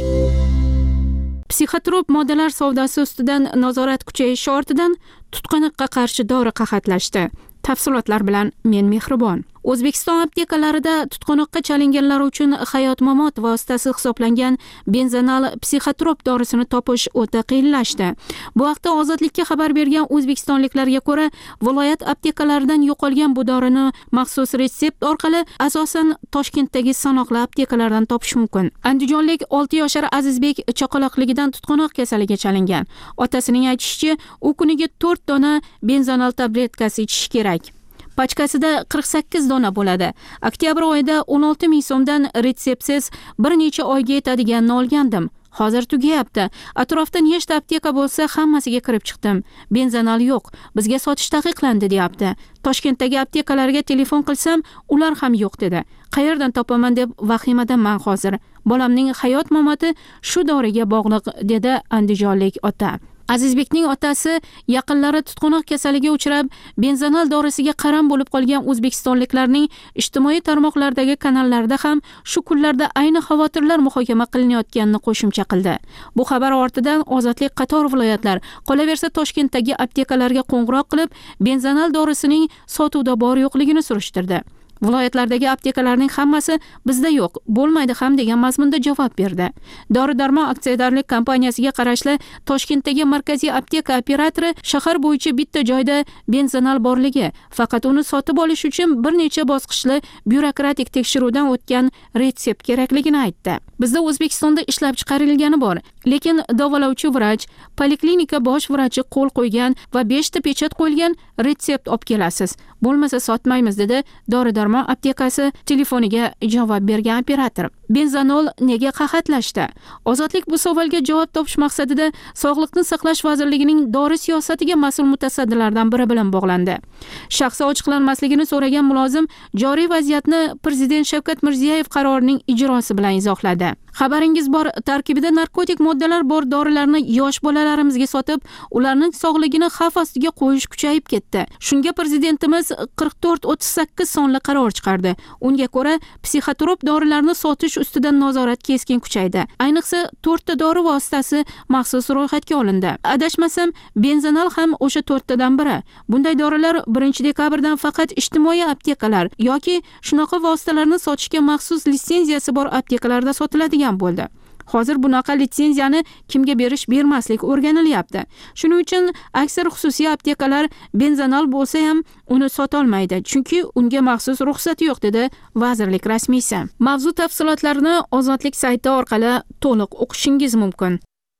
Psixotrop moddalar savdosi ustidan nazorat kuchayishi ortidan tutqanoqqa qarshi dori qahatlashdi. Tafsilotlar bilan men Mehribon. O'zbekiston aptekalarida tutqanoqqa chalinganlar uchun hayot-mamot vositasi hisoblangan benzanal psixotrop dorisini topish o'ta qiyinlashdi. Bu haqda Ozodlikka xabar bergan o'zbekistonliklarga ko'ra, viloyat aptekalaridan yo'qolgan bu dorini maxsus retsept orqali asosan Toshkentdagi sanoqli aptekalardan topish mumkin. Andijonlik olti yoshar Azizbek chaqaloqligidan tutqanoq kasaliga chalingan. Otasining aytishicha, u kuniga to'rt dona benzanal tabletkasi ichish kerak. Pachkasida qirq sakkiz dona bo'ladi. Oktyabr oyida o'n olti ming so'mdan retseptsiz bir necha oyga yetadiganini olgandim. Hozir tugayapti. Atrofda nechta apteka bo'lsa, hammasiga kirib chiqdim. Benzanal yo'q. Bizga sotish taqiqlandi, deyapti. Toshkentdagi aptekalarga telefon qilsam, ular ham yo'q dedi. Qayerdan topaman deb vahimadanman hozir. Bolamning hayot-mamoti shu doriga bog'liq, dedi andijonlik ota. Azizbekning otasi yaqinlari tutqanoq kasaliga uchrab, benzanal dorisiga qaram bo'lib qolgan o'zbekistonliklarning ijtimoiy tarmoqlardagi kanallarda ham shu kunlarda ayni xavotirlar muhokama qilinayotganini qo'shimcha qildi. Bu xabar ortidan Ozodlik qator viloyatlar, qolaversa Toshkentdagi aptekalarga qo'ng'iroq qilib, benzanal dorisining sotuvda bor yo'qligini surishtirdi. Viloyatlardagi aptekalarning hammasi bizda yo'q, bo'lmaydi ham degan mazmunda javob berdi. Dori-darmon aksiyadorlik kompaniyasiga qarashli Toshkentdagi markaziy apteka operatori shahar bo'yicha bitta joyda benzanal borligi, faqat uni sotib olish uchun bir necha bosqichli byurokratik tekshiruvdan o'tgan retsept kerakligini aytdi. Bizda O'zbekistonda ishlab chiqarilgani bor, lekin davolovchi vrach, poliklinika bosh vrachi qo'l qo'ygan va besh ta pechat qo'yilgan retsept olib kelasiz. Bo'lmasa sotmaymiz, dedi Dori-darmon aptekasi telefoniga javob bergan operator. Benzanol nega qahatlashdi? Ozodlik bu savolga javob topish maqsadida Sog'liqni saqlash vazirligining dori siyosatiga mas'ul mutasaddilardan biri bilan bog'landi. Shaxsi ochiqlanmasligini so'ragan mulozim joriy vaziyatni Prezident Shavkat Mirziyoyev qarorining ijrosi bilan izohladi. Xabaringiz bor, tarkibida narkotik moddalar bor dorilarni yosh bolalarimizga sotib, ularning sog'ligini xavf ostiga qo'yish kuchayib ketdi. Shunga prezidentimiz qirq to'rt o'ttiz sakkiz sonli qaror chiqardi. Unga ko'ra, psixotrop dorilarni sotish ustidan nazorat keskin kuchaydi. Ayniqsa, to'rtta dori vositasi maxsus ro'yxatga olindi. Adashmasam, benzanal ham o'sha to'rttadan biri. Bunday dorilar birinchi dekabrdan faqat ijtimoiy aptekalar yoki shunaqa vositalarni sotishga maxsus litsenziyasi bor aptekalarda sotiladi bo'ldi. Hozir bunaqa litsenziyani kimga berish bermaslik o'rganilyapti. Shuning uchun aksar xususiy aptekalar benzanal bo'lsa ham uni sota olmaydi, chunki unga maxsus ruxsati yo'q, dedi vazirlik rasmiysi. Mavzu tafsilotlarini Ozodlik sayti orqali to'liq o'qishingiz mumkin.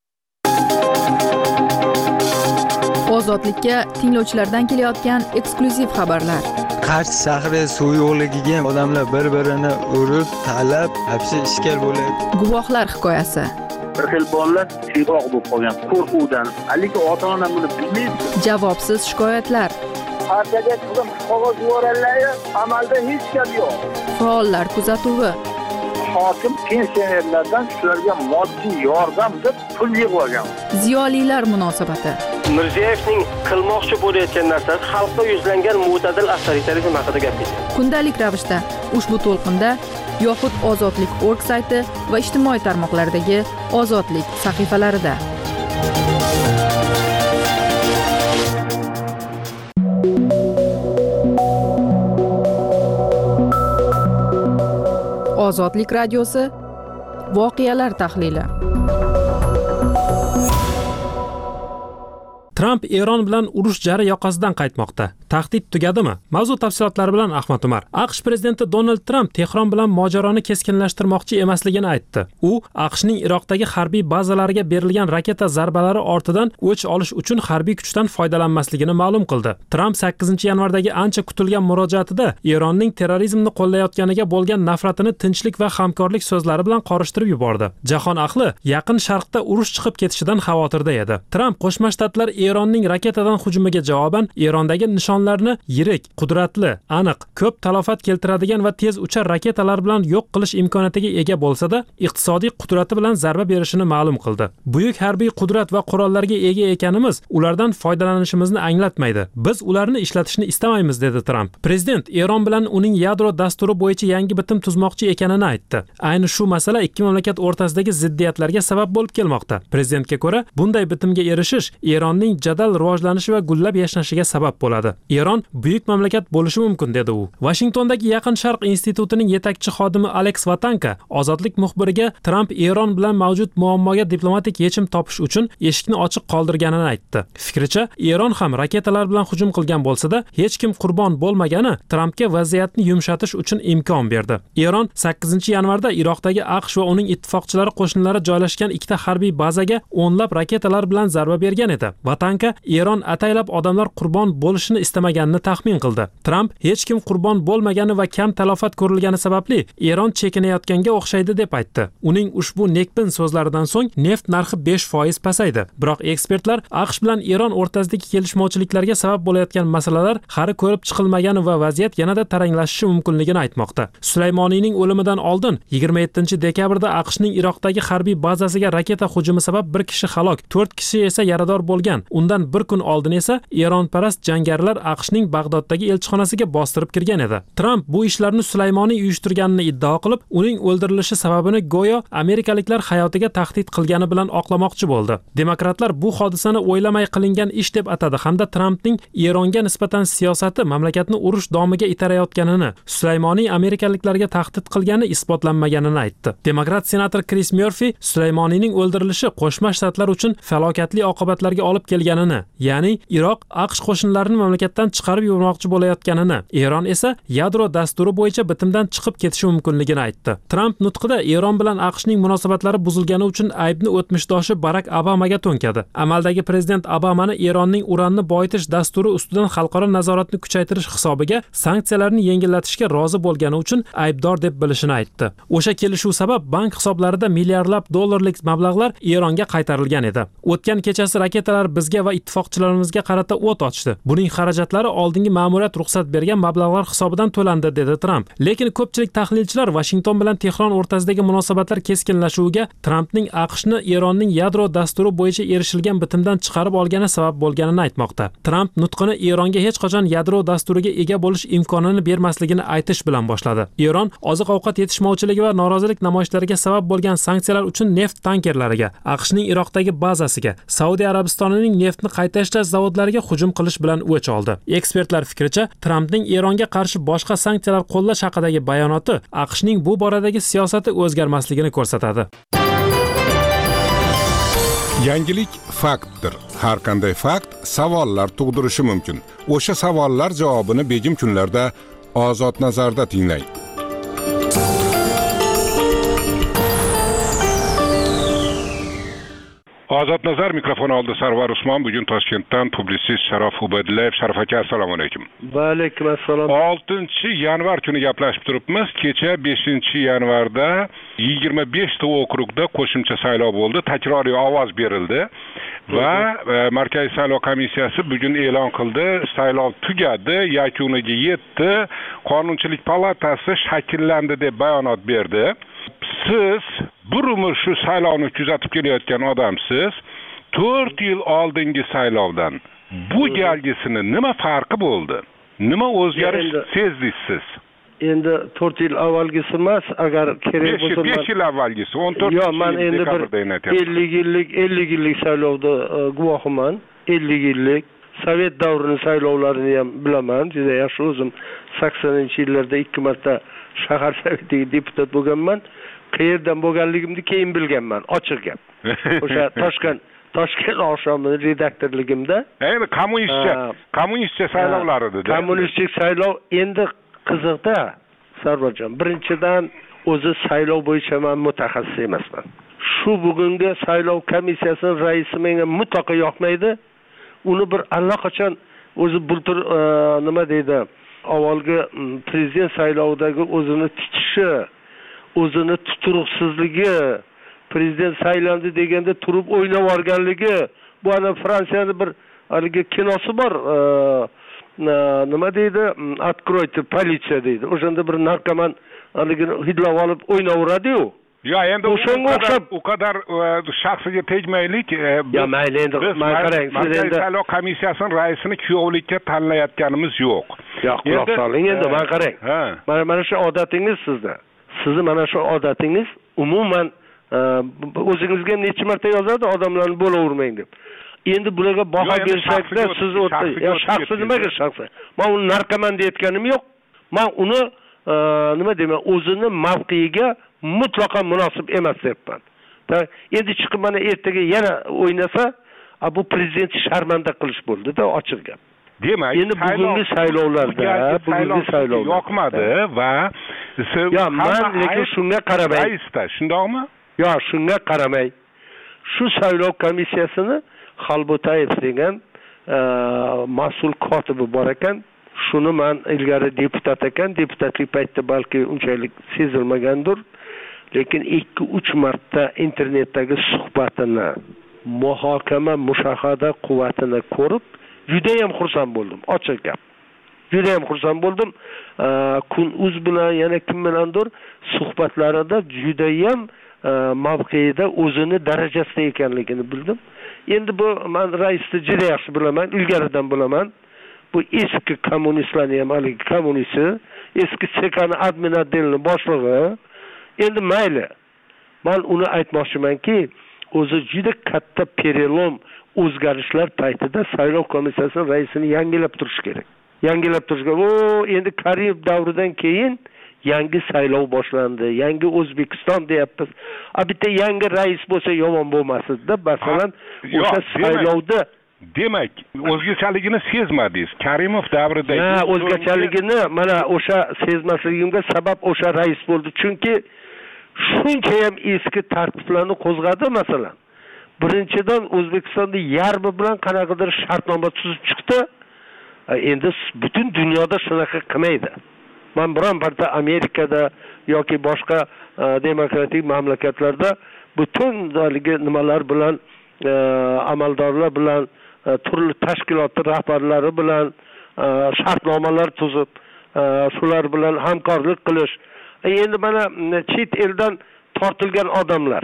Ozodlikka tinglovchilardan kelayotgan eksklyuziv xabarlar. Qarshi shahri suv yo'qligiga odamlar bir-birini urib, talab, hapsi ishkal bo'ladi. Guvohlar hikoyasi. Bir xil bolalar siyroq bo'lib qolgan qo'rquvdan, haligi ota-ona buni bilmaydi. Javobsiz shikoyatlar. Partiyaga chiqib qog'oz yuborganlar, amalda hech gap yo'q. Faollar kuzatuvi. Hokim pensionerlardan shularga moddiy yordam deb pul yig'ib olgan. Ziyolilar munosabati. Mirziyoyevning qilmoqchi bo'layotgan narsasi xalqqa yuzlangan mo'tadil avtoritarizm haqida gapirdi. Kundalik ravishda ushbu to'lqinda yoxud Ozodlik org sayti va ijtimoiy tarmoqlardagi Ozodlik sahifalarida. Ozodlik radiosi voqealar tahlili. Tramp Eron bilan urush jari yoqasidan qaytmoqda. Tahdid tugadimi? Mavzu tafsilotlari bilan Ahmad Umar. AQSh prezidenti Donald Tramp Tehron bilan mojaroni keskinlashtirmoqchi emasligini aytdi. U AQShning Iroqdagi harbiy bazalariga berilgan raketa zarbalari ortidan o'ch olish uchun harbiy kuchdan foydalanmasligini ma'lum qildi. Tramp sakkizinchi yanvardagi ancha kutilgan murojaatida Eronning terrorizmni qo'llayotganiga bo'lgan nafratini tinchlik va hamkorlik so'zlari bilan qorishtirib yubordi. Jahon ahli Yaqin Sharqda urush chiqib ketishidan xavotirda edi. Tramp Qo'shma Shtatlar Eronning raketadan hujumiga javoban Erondagi nishonlarni yirik, qudratli, aniq, ko'p talafot keltiradigan va tez uchar raketalar bilan yo'q qilish imkoniyatiga ega bo'lsa-da, iqtisodiy qudrati bilan zarba berishini ma'lum qildi. Buyuk harbiy qudrat va qurollarga ega ekanimiz ulardan foydalanishimizni anglatmaydi. Biz ularni ishlatishni istamaymiz, dedi Tramp. Prezident Eron bilan uning yadro dasturi bo'yicha yangi bitim tuzmoqchi ekanini aytdi. Ayni shu masala ikki mamlakat o'rtasidagi ziddiyatlarga sabab bo'lib kelmoqda. Prezidentga ko'ra, bunday bitimga erishish Eronning jadal rivojlanishi va gullab yashnashiga sabab bo'ladi. Eron buyuk mamlakat bo'lishi mumkin, dedi u. Washingtondagi Yaqin Sharq institutining yetakchi xodimi Alex Vatanka ozodlik muxbiriga Tramp Eron bilan mavjud muammoga diplomatik yechim topish uchun eshikni ochiq qoldirganini aytdi. Fikricha, Eron ham raketalar bilan hujum qilgan bo'lsa-da, hech kim qurbon bo'lmagani Trampga vaziyatni yumshatish uchun imkon berdi. Eron sakkizinchi yanvarda Iroqdagi AQSh va uning ittifoqchilari qo'shinlari joylashgan ikkita harbiy bazaga o'nlab raketalar bilan zarba bergan edi. Vatanka Eron ataylab odamlar qurbon bo'lishini istamaganini taxmin qildi. Tramp hech kim qurbon bo'lmagani va kam talafot ko'rilgani sababli Eron chekinayotganga o'xshaydi deb aytdi. Uning ushbu nekbin so'zlaridan so'ng neft narxi besh foiz pasaydi. Biroq ekspertlar AQSh bilan Eron o'rtasidagi kelishmovchiliklarga sabab bo'layotgan masalalar hali ko'rib chiqilmagani va vaziyat yanada taranglashishi mumkinligini aytmoqda. Sulaymoniyning o'limidan oldin yigirma yettinchi dekabrda AQShning Iroqdagi harbiy bazasiga raketa hujumi sabab bir kishi halok, to'rt kishi esa yarador bo'lgan. Undan bir kun oldin esa Eronparast jangarilar AQShning Bag'doddagi elchixonasiga bostirib kirgan edi. Tramp bu ishlarni Sulaymoniy uyushtirganini iddao qilib, uning o'ldirilishi sababini go'yo amerikaliklar hayotiga tahdid qilgani bilan oqlamoqchi bo'ldi. Demokratlar bu hodisani o'ylamay qilingan ish deb atadi hamda Trampning Eronga nisbatan siyosati mamlakatni urush domiga itarayotganini, Sulaymoniy amerikaliklarga tahdid qilgani isbotlanmaganini aytdi. Demokrat senator Chris Murphy Sulaymoniyning o'ldirilishi Qo'shma Shtatlar uchun falokatli oqibatlarga olib kelganini, ya'ni Iroq AQSh qo'shinlarini mamlakatdan chiqarib yubormoqchi bo'layotganini, Eron esa yadro dasturi bo'yicha bitimdan chiqib ketishi mumkinligini aytdi. Tramp nutqida Eron bilan AQShning munosabatlari buzilgani uchun aybni o'tmishdoshi Barack Obamaga to'nkadi. Amaldagi prezident Obamani Eronning uranni boyitish dasturi ustidan xalqaro nazoratni kuchaytirish hisobiga sanksiyalarni yengillatishga rozi bo'lgani uchun aybdor deb bilishini aytdi. O'sha kelishuv sabab bank hisoblarida milliardlab dollarlik mablag'lar Eronga qaytarilgan edi. O'tgan kechasi raketalar bizga va ittifoqchilarimizga qarata o't ochdi. Buning xarajatlari oldingi ma'muriyat ruxsat bergan mablag'lar hisobidan to'landi, dedi Tramp. Lekin ko'pchilik tahlilchilar Washington bilan Tehron o'rtasidagi munosabatlar keskinlashuviga Trampning AQShni Eronning yadro dasturi bo'yicha erishilgan bitimdan chiqarib olgani sabab bo'lganini aytmoqda. Tramp nutqini Eronga hech qachon yadro dasturiga ega bo'lish imkonini bermasligini aytish bilan boshladi. Eron oziq-ovqat yetishmovchiligi va norozilik namoyishlariga sabab bo'lgan sanksiyalar uchun neft tankerlariga, AQShning Iroqdagi bazasiga, Saudiya Arabistonining neftni qayta ishlash zavodlariga hujum qilish bilan o'ch oldi. Ekspertlar fikricha, Trampning Eronga qarshi boshqa sanksiyalar qo'llash haqidagi bayonoti AQShning bu boradagi siyosati o'zgarmasligini ko'rsatadi. Yangilik faktdir. Har qanday fakt savollar tug'dirishi mumkin. O'sha savollar javobini begim kunlarda Ozod nazarda tinglang. Ozod nazar mikrofon oldi Sarvar Usmon. Bugun Toshkentdan publisist Sharof Ubaydullayev. Sharof aka, assalomu alaykum. Va alaykum assalom. oltinchi yanvar kuni gaplashib turibmiz. Kecha beshinchi yanvarda yigirma besh ta okrugda qo'shimcha saylov bo'ldi. Takroriy ovoz berildi va Markaziy saylov komissiyasi bugun e'lon qildi. Saylov tugadi, yakuniga yetdi. Qonunchilik palatasi shakllandi deb bayonot berdi. Siz bir umr shu saylovni kuzatib kelayotgan odamsiz. to'rt yil oldingi saylovdan bu galgisini nima farqi bo'ldi? Nima o'zgarish sezdingiz siz? Endi to'rt yil avvalgisi emas, agar kerak bo'lsa besh yil avvalgisi, o'n to'rt Yo'q, men endi bir ellik yillik ellik yillik saylovda guvohiman. ellik yillik Sovet davrini saylovlarini ham bilaman. Juda yaxshi, o'zim saksoninchi yillarda ikki marta shahar sovetiga deputat bo'lganman. Qayerdan bo'lganligimni keyin bilganman, ochiq gap. O'sha Toshkent Toshkent oqshomini redaktorligimda. Endi kommunistcha, kommunistcha saylovlar edi. Kommunistik saylov endi qiziqda, Sarvarjon. Birinchidan o'zi saylov bo'yicha men mutaxassis emasman. Shu bugungi saylov komissiyasining raisi menga mutlaqo yoqmaydi. Uni bir allaqachon o'zi bultur nima deydi? Avvalgi prezident saylovidagi o'zini tutishi, o'zini tuturuqsizligi, prezident saylandi deganda turib o'ynab olganligi, bu ana Fransiyada bir haligi kinosi bor, nima deydi? Откройте politsiya deydi. O'shanda bir narkoman haligini hidlab olib o'ynaveradi-yu. Yo, endi o'shanga o'xshab u qadar shaxsiga tegmaylik. Yo, mayli endi men qarang, siz endi saylov komissiyasining raisini kuyovlikka tanlayotganimiz yo'q. Yo'q, quloq soling endi, men qarang. Mana mana shu odatingiz sizda. Sizni mana shu odatingiz umuman o'zingizga necha marta yozadi odamlarni bo'lavermang deb. Endi bularga baho bersakda siz o'tdi. Yo, shaxsi nimaga shaxsi? Men uni narkoman deyotganim yo'q. Men uni nima deyman, o'zini mavqiga mutlaqo munosib emas deyapman. Endi chiqib mana ertaga yana o'ynasa, bu prezident sharmanda qilish bo'ldi-da, ochiq gap. Demak, endi bugungi saylovlarda, bugungi saylovlar yoqmadi va yo, men lekin shunga qaramay, raisda, shundaqmi? Yo, shunga qaramay. Shu saylov komissiyasini Xalbotayev degan mas'ul kotibi bor ekan. Shuni men ilgari deputat ekan, deputatlik paytida balki unchalik sezilmagandir. Lekin ikki uch marta internetdagi suhbatini, muhokama, mushahada quvvatini ko'rib, juda ham xursand bo'ldim, ochiq gap. Juda ham xursand bo'ldim. Kun.uz bilan yana kim bilandir suhbatlarida juda ham mavqeida o'zini darajasida ekanligini bildim. Endi bu men raisni juda yaxshi bilaman, ilgaridan bilaman. Bu eski kommunistlarni ham haligi kommunisti, eski C K'ni admin отделni boshlig'i. Endi mayli. Men uni aytmoqchimanki, o'zi juda katta perelom o'zgarishlar paytida saylov komissiyasining raisini yangilab turish kerak. Yangilab turish kerak. O, endi Karimov davridan keyin yangi saylov boshlandi. Yangi O'zbekiston deyapmiz. A bitta yangi rais bo'lsa yomon bo'lmasdi-da. Masalan, o'sha saylovda demak, o'zgachaligini sezmadingiz. Karimov davridagi ha, o'zgachaligini mana o'sha sezmasligimga sabab o'sha rais bo'ldi. Chunki shuncha ham eski tartiblarni qo'zg'adi masalan. Birinchidan O'zbekistonda yarmi bilan qanaqadir shartnoma tuzib chiqdi. Endi butun dunyoda shunaqa qilmaydi. Men biron birda Amerikada yoki boshqa demokratik mamlakatlarda butun haligi nimalar bilan amaldorlar bilan turli tashkilotlar rahbarlari bilan shartnomalar tuzib, shular bilan hamkorlik qilish. Endi mana chet eldan tortilgan odamlar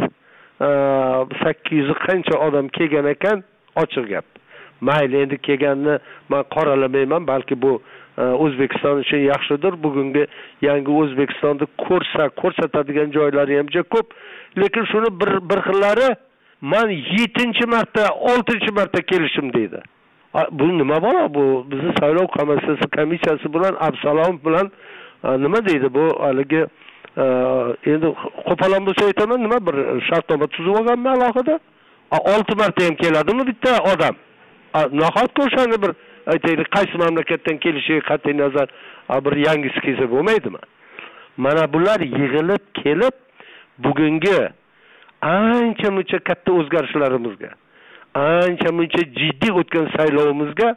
sakkiz yuz qancha odam kelgan ekan, ochiq gap. Mayli endi kelganni men qoralamayman, balki bu O'zbekiston uchun yaxshidir. Bugungi yangi O'zbekistonda ko'rsa, ko'rsatadigan joylari ham juda ko'p. Lekin shuni bir bir xillari men yettinchi marta, oltinchi marta kelishim deydi. Bu nima bo'la? Bu bizning saylov komissiyasi komissiyasi bilan Absalom bilan nima deydi bu haligi endi qo'polon bo'lsa aytaman, nima bir shartnoma tuzib olganmi alohida? olti marta ham keladimi bitta odam? Nahotki o'shani bir aytaylik, qaysi mamlakatdan kelishiga qat'iy nazar bir yangisi kelsa bo'lmaydimi? Mana bular yig'ilib kelib bugungi ancha muncha katta o'zgarishlarimizga, ancha muncha jiddiy o'tgan saylovimizga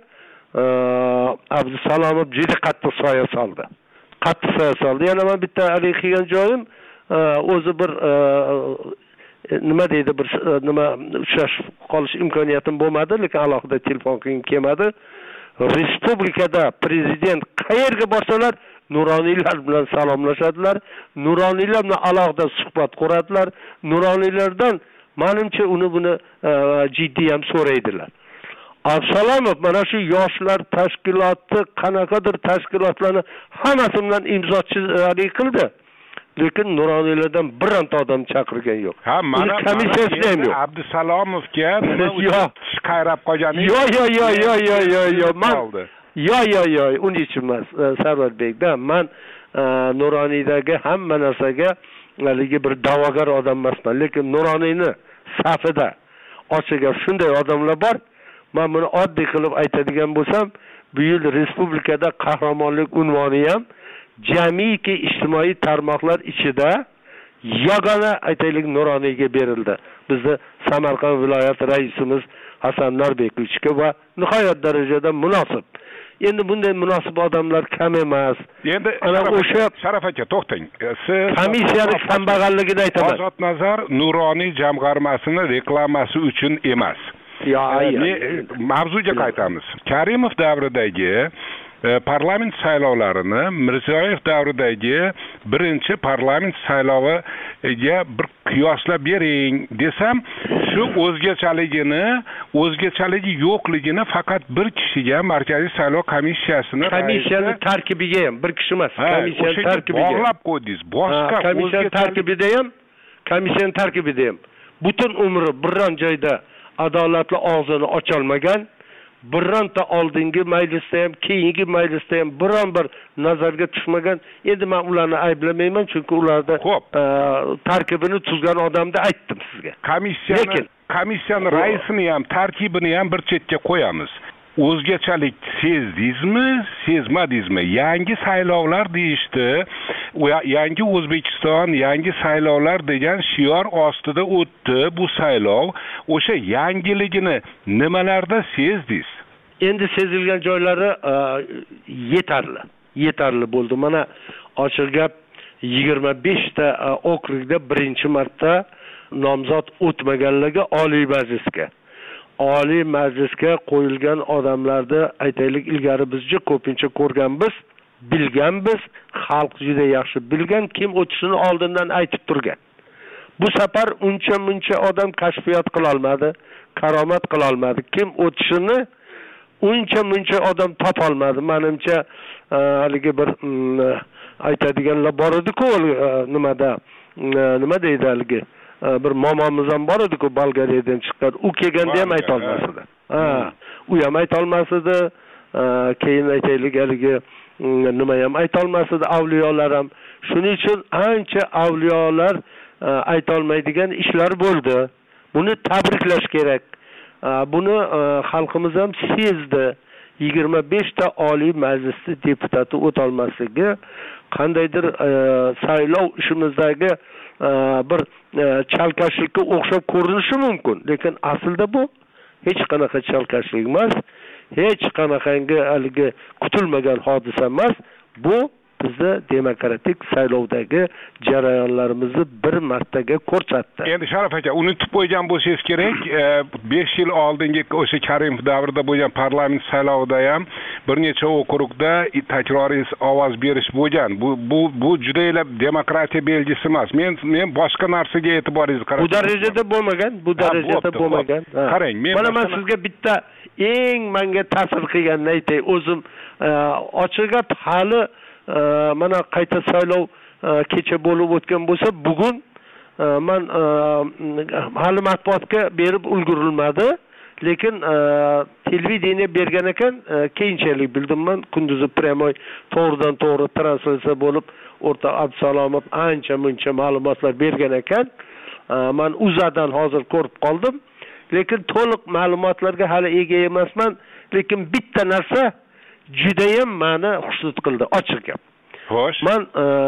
Abdusalomov juda qattiq soya soldi. Qattiq soya soldi. Yana men bitta hali qilgan joyim o'zi bir nima deydi, bir nima uchrashib qolish imkoniyatim bo'lmadi, lekin alohida telefon qilib kelmadi. Respublikada prezident qayerga borsalar nuroniylar bilan salomlashadilar, nuroniylar bilan alohida suhbat quradilar, nuroniylardan menimcha uni buni jiddiy ham so'raydilar. Absalomov mana shu yoshlar tashkiloti, qanaqadir tashkilotlarni hammasi bilan imzochilik qildi. Lekin nuroniylardan bironta odam chaqirgan yo'q. Ha, mana komissiyasi ham yo'q. Abdusalomovga nima uchun qayrab qolgani? Yo, yo, yo, yo, yo, yo, yo, men yo, yo, yo, uning uchun emas, Sarvarbekda. Men Nuroniydagi hamma narsaga haligi bir da'vogar odam emasman, lekin Nuroniyni safida ochiq gap shunday odamlar bor. Men buni oddiy qilib aytadigan bo'lsam, bu yil respublikada qahramonlik unvoni ham jamiki ijtimoiy tarmoqlar ichida yagona aytaylik nuroniyga berildi. Bizni Samarqand viloyati raisimiz Hasan Narbekovichga va nihoyat darajada munosib. Endi bunday munosib odamlar kam emas. Endi ana o'sha Sharaf aka to'xtang. Siz komissiyalik kambag'alligini aytaman. Ozod nazar nuroniy jamg'armasini reklamasi uchun emas. Yo, mavzuga qaytamiz. Karimov davridagi parlament saylovlarini Mirziyoyev davridagi birinchi parlament sayloviga bir qiyoslab bering desam, shu o'zgachaligini, o'zgachaligi yo'qligini faqat bir kishiga Markaziy saylov komissiyasini komissiyani tarkibiga ham bir kishi emas, komissiyani tarkibiga bog'lab qo'ydingiz. Boshqa komissiyani tarkibida ham, komissiyani tarkibida ham butun umri biron joyda adolatli og'zini ocholmagan, bironta oldingi majlisda ham, keyingi majlisda ham biron bir nazarga tushmagan. Endi men ularni ayblamayman, chunki ularda tarkibini tuzgan odamni aytdim sizga. Komissiyani, komissiyani raisini ham, tarkibini ham bir chetga qo'yamiz. O'zgachalik sezdingizmi, sezmadingizmi? Yangi saylovlar deyishdi. Yangi O'zbekiston, yangi saylovlar degan shior ostida o'tdi bu saylov. O'sha yangiligini nimalarda sezdingiz? Endi sezilgan joylari yetarli. Yetarli bo'ldi. Mana ochiq gap yigirma besh ta okrugda birinchi marta nomzod o'tmaganligi Oliy Majlisga. Oliy Majlisga qo'yilgan odamlarni aytaylik ilgari biz juda ko'pincha ko'rganmiz, bilganmiz, xalq juda yaxshi bilgan, kim o'tishini oldindan aytib turgan. Bu safar uncha muncha odam kashfiyot qila olmadi, karomat qila olmadi. Kim o'tishini uncha muncha odam topa olmadi. Menimcha haligi bir aytadiganlar bor edi-ku, nimada, nima deydi haligi bir momomiz ham bor edi-ku, Bolgariyadan chiqqan. U kelganda ham ayta olmasdi. Ha, u ham ayta olmasdi. Keyin aytaylik haligi nima ham ayta olmasdi, avliyolar ham. Shuning uchun ancha avliyolar ayta olmaydigan ishlar bo'ldi. Buni tabriklash kerak. Buni xalqimiz ham sezdi. yigirma besh ta Oliy Majlisning deputati o'ta olmasligi qandaydir saylov ishimizdagi bir chalkashlikka o'xshab ko'rinishi mumkin, lekin aslida bu hech qanaqa chalkashlik emas, hech qanaqangi haligi kutilmagan hodisa emas. Bu bizni demokratik saylovdagi jarayonlarimizni bir martaga ko'rsatdi. Endi Sharaf aka, unutib qo'ygan bo'lsangiz kerak, besh yil oldingi o'sha Karimov davrida bo'lgan parlament saylovida ham bir necha okrugda takroriy ovoz berish bo'lgan. Bu bu bu juda elab demokratiya belgisi emas. Men men boshqa narsaga e'tiboringizni qaratdim. Bu darajada bo'lmagan, bu darajada bo'lmagan. Qarang, men mana men sizga bitta eng menga ta'sir qilganini aytay. O'zim ochiq gap hali mana qayta saylov kecha bo'lib o'tgan bo'lsa, bugun men hali matbuotga berib ulgurilmadi, lekin televideniya bergan ekan, keyinchalik bildim men, kunduzi pryamoy to'g'ridan to'g'ri translyatsiya bo'lib, o'rta Abdusalomov ancha muncha ma'lumotlar bergan ekan. Men uzadan hozir ko'rib qoldim, lekin to'liq ma'lumotlarga hali ega emasman, lekin bitta narsa judayam meni xursand qildi, ochiq gap. Xo'sh. Men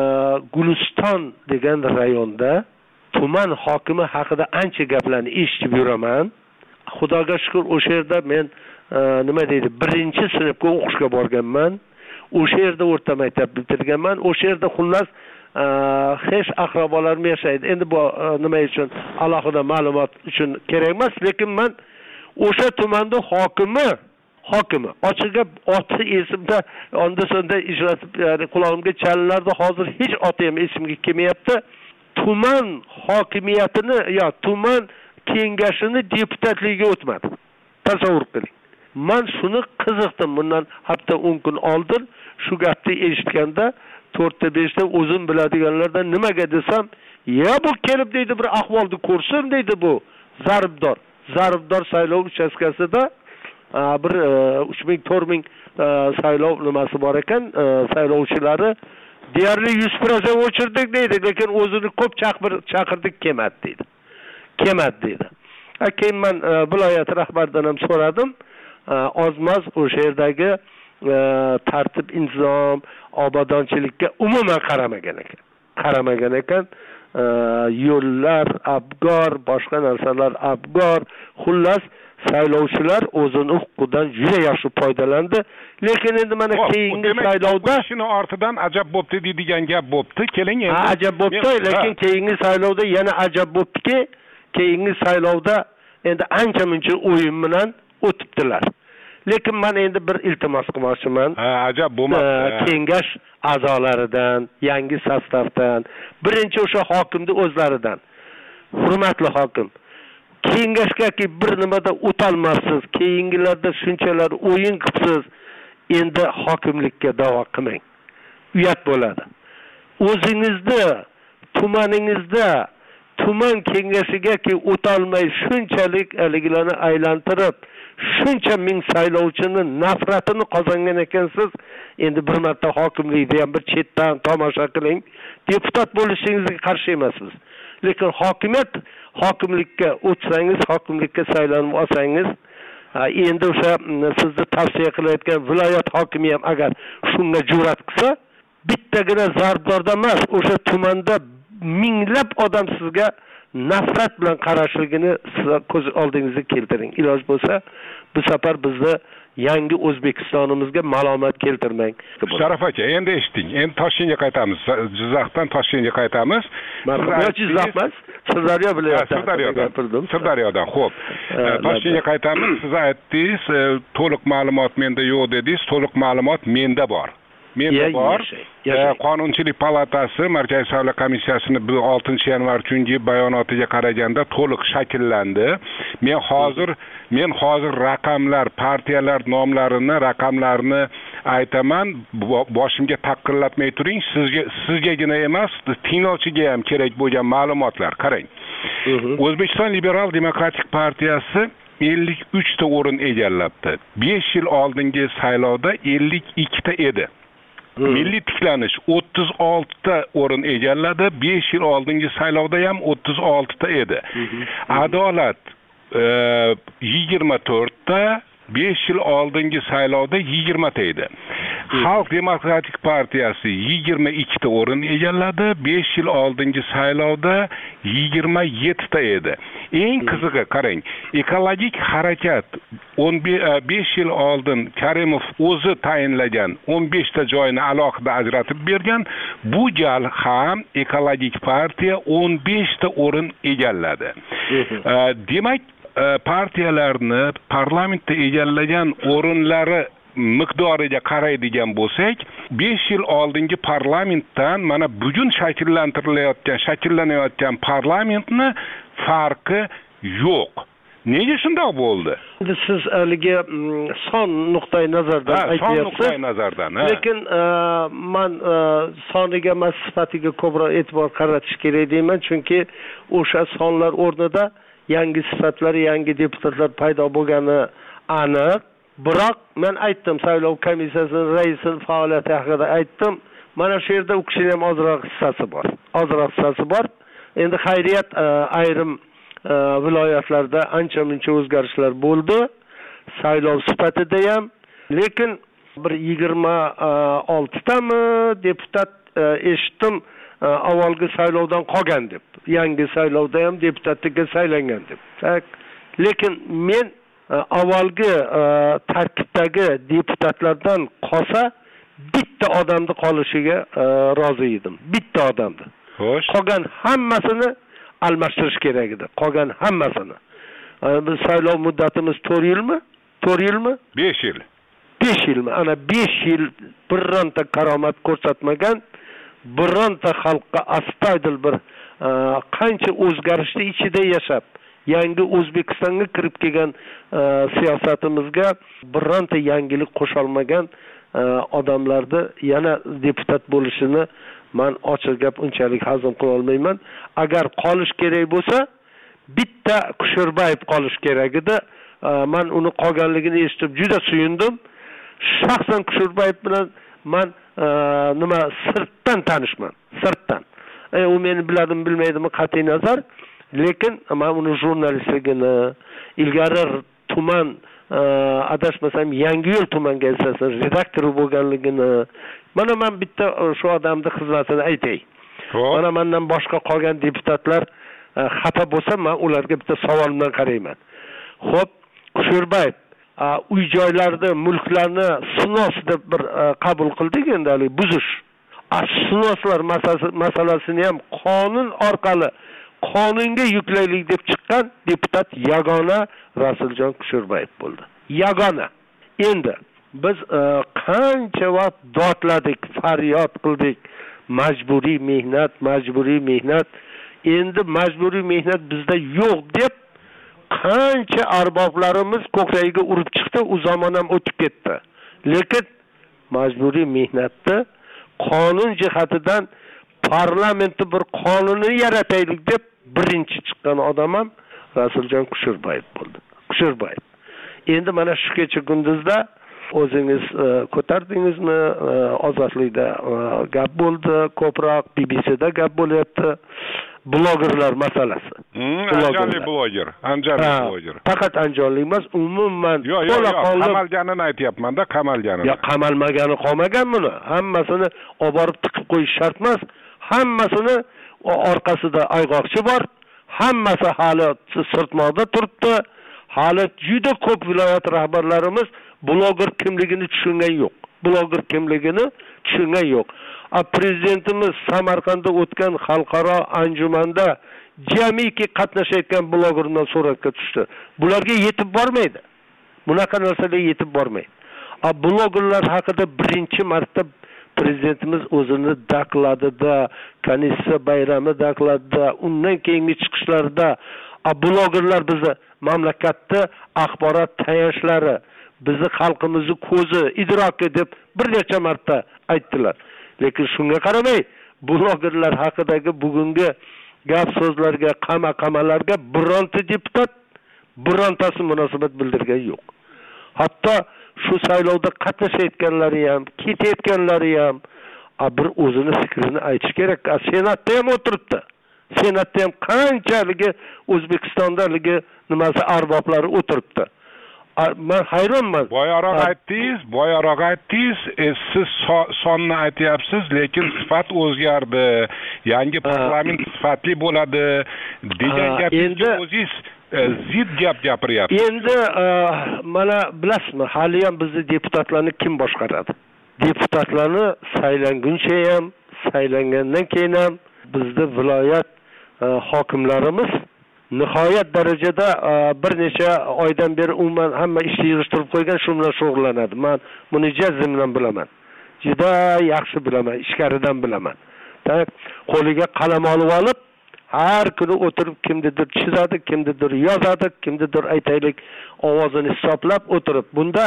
Guliston degan rayonda tuman hokimi haqida ancha gaplarni eshitib yuraman. Xudoga shukr, o'sha yerda men nima deydi, birinchi sinfga o'qishga borganman. O'sha yerda o'rta maktab bitirganman. O'sha yerda xullas hech aqrabolarim yashaydi. Endi bu nima uchun alohida ma'lumot uchun kerak emas, lekin men o'sha tumanda hokimi hokimi ochiq gap oti esimda onda sonda ijratib, ya'ni qulog'imga chalinardi. Hozir hech oti ham esimga kelmayapti. Tuman hokimiyatini yo tuman kengashini deputatligiga o'tmadi. Tasavvur qiling. Men shuni qiziqdim. Bundan hafta o'n kun oldin shu gapni eshitganda to'rtta beshta o'zim biladiganlardan nimaga desam, "Ya bu kelib deydi bir ahvolni ko'rsin" deydi bu zaribdor. Zaribdor saylov uchastkasida bir uch ming to'rt ming saylov nimasi bor ekan, saylovchilari deyarli yuz foiz o'chirdik deydi, lekin o'zini ko'p chaqir chaqirdik kelmadi deydi. Kelmadi deydi. keyin men viloyat rahbaridan ham so'radim. Ozmoz o'sha yerdagi tartib intizom obodonchilikka umuman qaramagan ekan qaramagan ekan yo'llar abgor boshqa narsalar abgor xullas saylovchilar o'zini huquqidan juda yaxshi foydalandi lekin endi mana keyingi saylovda shuni ortidan ajab bo'pti deydigan gap bo'pti keling endi ajab bo'pti lekin keyingi saylovda yana ajab bo'ptiki keyingi saylovda endi ancha muncha o'yin bilan o'tibdilar lekin men endi bir iltimos qilmoqchiman. Ha, ajab bo'lmadi. Kengash a'zolaridan, yangi sostavdan, birinchi o'sha hokimni o'zlaridan. Hurmatli hokim, kengashgaki bir nimada o'tolmassiz, keyingilarda shunchalar o'yin qilibsiz, endi hokimlikka da'vo qilmang. Uyat bo'ladi. O'zingizni tumaningizda tuman kengashigaki o'tolmay shunchalik aligilarni aylantirib shuncha ming saylovchini nafratini qozongan ekansiz, endi bir marta hokimlikni ham bir chetdan tomosha qiling. Deputat bo'lishingizga qarshi emasmiz. Lekin hokimiyat hokimlikka o'tsangiz, hokimlikka saylanib olsangiz, endi o'sha sizni tavsiya qilayotgan viloyat hokimi ham agar shunga jur'at qilsa, bittagina zarbdorda emas, o'sha tumanda minglab odam sizga nafrat bilan qarashligini siz ko'z oldingizga keltiring. Iloj bo'lsa, bu safar bizni yangi O'zbekistonimizga malomat keltirmang. Sharaf aka, endi eshiting. Endi Toshkentga qaytamiz. Jizzaxdan Toshkentga qaytamiz. Siz Jizzax emas, Sirdaryo viloyatidan. Sirdaryodan. Sirdaryodan. Xo'p. Toshkentga qaytamiz. Siz aytdingiz, to'liq ma'lumot menda yo'q dedingiz. To'liq ma'lumot menda bor. Menda bor. Qonunchilik palatasi Markaziy saylov komissiyasini oltinchi yanvar kungi bayonotiga qaraganda to'liq shakllandi. Men hozir men hozir raqamlar, partiyalar nomlarini, raqamlarini aytaman. Boshimga taqillatmay turing. Sizga sizgagina emas, tinglovchiga ham kerak bo'lgan ma'lumotlar. Qarang. O'zbekiston Liberal Demokratik partiyasi ellik uch ta o'rin egallabdi. besh yil oldingi saylovda ellik ikki ta edi. Milliy tiklanish o'ttiz olti ta o'rin egalladi, besh yil oldingi saylovda ham o'ttiz olti ta edi. Adolat yigirma to'rt ta, besh yil oldingi saylovda yigirma ta edi. Xalq Demokratik partiyasi yigirma ikki ta o'rin egalladi, besh yil oldingi saylovda yigirma yetti ta edi. Eng qizig'i qarang, ekologik harakat o'n besh yil oldin Karimov o'zi tayinlagan o'n besh ta joyni alohida ajratib bergan, bu gal ham ekologik partiya o'n besh ta o'rin egalladi. Demak, partiyalarni parlamentda egallagan o'rinlari miqdoriga qaraydigan bo'lsak, besh yil oldingi parlamentdan mana bugun shakllantirilayotgan, shakllanayotgan parlamentni farqi yo'q. Nega shunday bo'ldi? Siz haligi son nuqtai nazardan aytyapsiz. Son nuqtai nazardan. Lekin men soniga emas sifatiga ko'proq e'tibor qaratish kerak deyman, chunki o'sha sonlar o'rnida yangi sifatlar, yangi deputatlar paydo bo'lgani aniq. Biroq men aytdim, saylov komissiyasining raisining faoliyati haqida aytdim. Mana shu yerda u kishining ham ozroq hissasi bor. Ozroq hissasi bor. Endi xayriyat ayrim viloyatlarda ancha muncha o'zgarishlar bo'ldi. Saylov sifatida ham, lekin bir yigirma olti tami deputat eshitdim avvalgi saylovdan qolgan deb. Yangi saylovda ham deputatlikka saylangan deb. Lekin men avvalgi tarkibdagi deputatlardan qolsa bitta odamni qolishiga rozi edim. Bitta odamni. Xo'sh. Qolgan hammasini almashtirish kerak edi. Qolgan hammasini. Biz saylov muddatimiz to'rt yilmi? to'rt yilmi? besh yil. besh yilmi? Ana besh yil bironta karomat ko'rsatmagan, bironta xalqqa astoydil bir qancha o'zgarishni ichida yashab, yangi O'zbekistonga kirib kelgan siyosatimizga bironta yangilik qo'shilmagan odamlarni yana deputat bo'lishini men ochiq gap unchalik hazm qila olmayman. Agar qolish kerak bo'lsa, bitta Kushurbayev qolish kerak edi. Men uni qolganligini eshitib juda suyundim. Shaxsan Kushurbayev bilan men nima sirtdan tanishman, sirtdan. E, u meni biladim bilmaydimi qat'iy nazar. lekin men uni jurnalistligini, ilgari tuman adashmasam Yangiyo'l tuman gazetasi redaktori bo'lganligini, mana men bitta shu odamning xizmatini aytay. Mana mendan boshqa qolgan deputatlar xato bo'lsa, men ularga bitta savol bilan qarayman. Xo'p, Kusherbayev uy joylarni, mulklarni snos deb bir qabul qildik endi, buzish. Snoslar masalasini ham qonun orqali qonunga yuklaylik deb chiqqan deputat yagona Rasuljon Kusherbayev bo'ldi. Yagona. Endi biz qancha vaqt dodladik, faryod qildik, majburiy mehnat, majburiy mehnat. Endi majburiy mehnat bizda yo'q deb qancha arboblarimiz ko'kragiga urib chiqdi, u zamon ham o'tib ketdi. Lekin majburiy mehnatni qonun jihatidan parlamentni bir qonunini yarataylik deb birinchi chiqqan odam ham Rasuljon Kusherbayev bo'ldi. Kusherbayev. Endi mana shu kecha kunduzda o'zingiz ko'tardingizmi, ozodlikda gap bo'ldi, ko'proq B B C'da gap bo'lyapti. Blogerlar masalasi. Anjali bloger, Anjali bloger. Faqat Anjali emas, umuman to'la qamalganini aytyapman-da, qamalganini. Yo, qamalmagani qolmagan buni. Hammasini olib borib tiqib qo'yish shart emas. Hammasini orqasida ayg'oqchi bor. Hammasi hali sirtmoqda turibdi. Hali juda ko'p viloyat rahbarlarimiz bloger kimligini tushungan yo'q. Bloger kimligini tushungan yo'q. Prezidentimiz Samarqandda o'tgan xalqaro anjumanda jamiki qatnashayotgan blogerdan suratga tushdi. Bularga yetib bormaydi. Bunaqa narsaga yetib bormaydi. Blogerlar haqida birinchi marta prezidentimiz o'zini daqladida, Kanissa bayrami daqladida, undan keyingi chiqishlarda blogerlar bizni mamlakatda axborot tayanchlari, bizni xalqimizning ko'zi, idroki deb bir necha marta aytdilar. Lekin shunga qaramay, blogerlar haqidagi bugungi gap so'zlarga, qama-qamalarga bironta deputat, birontasi munosabat bildirgan yo'q. Hatto shu saylovda qatnashayotganlari ham, ketayotganlari ham bir o'zini fikrini aytish kerak. Senatda ham o'tiribdi. Senatda ham qanchaligi O'zbekistondaligi nimasi arboblari o'tiribdi. Men hayronman. Boyaroq aytdingiz, boyaroq aytdingiz, siz sonni aytyapsiz, lekin sifat o'zgardi. Yangi parlament sifatli bo'ladi degan gapingiz o'zingiz zid gap gapiryapsiz. Endi mana bilasizmi, hali ham bizni deputatlarni kim boshqaradi? Deputatlarni saylanguncha ham, saylangandan keyin ham bizning viloyat hokimlarimiz nihoyat darajada bir necha oydan beri umuman hamma ishni yig'ishtirib qo'ygan, shu bilan shug'ullanadi. Men buni jazmdan bilaman. Juda yaxshi bilaman, ichkaridan bilaman. Qo'liga qalam olib olib, har kuni o'tirib kimnidir chizadi, kimnidir yozadi, kimnidir aytaylik ovozini hisoblab o'tirib. Bunda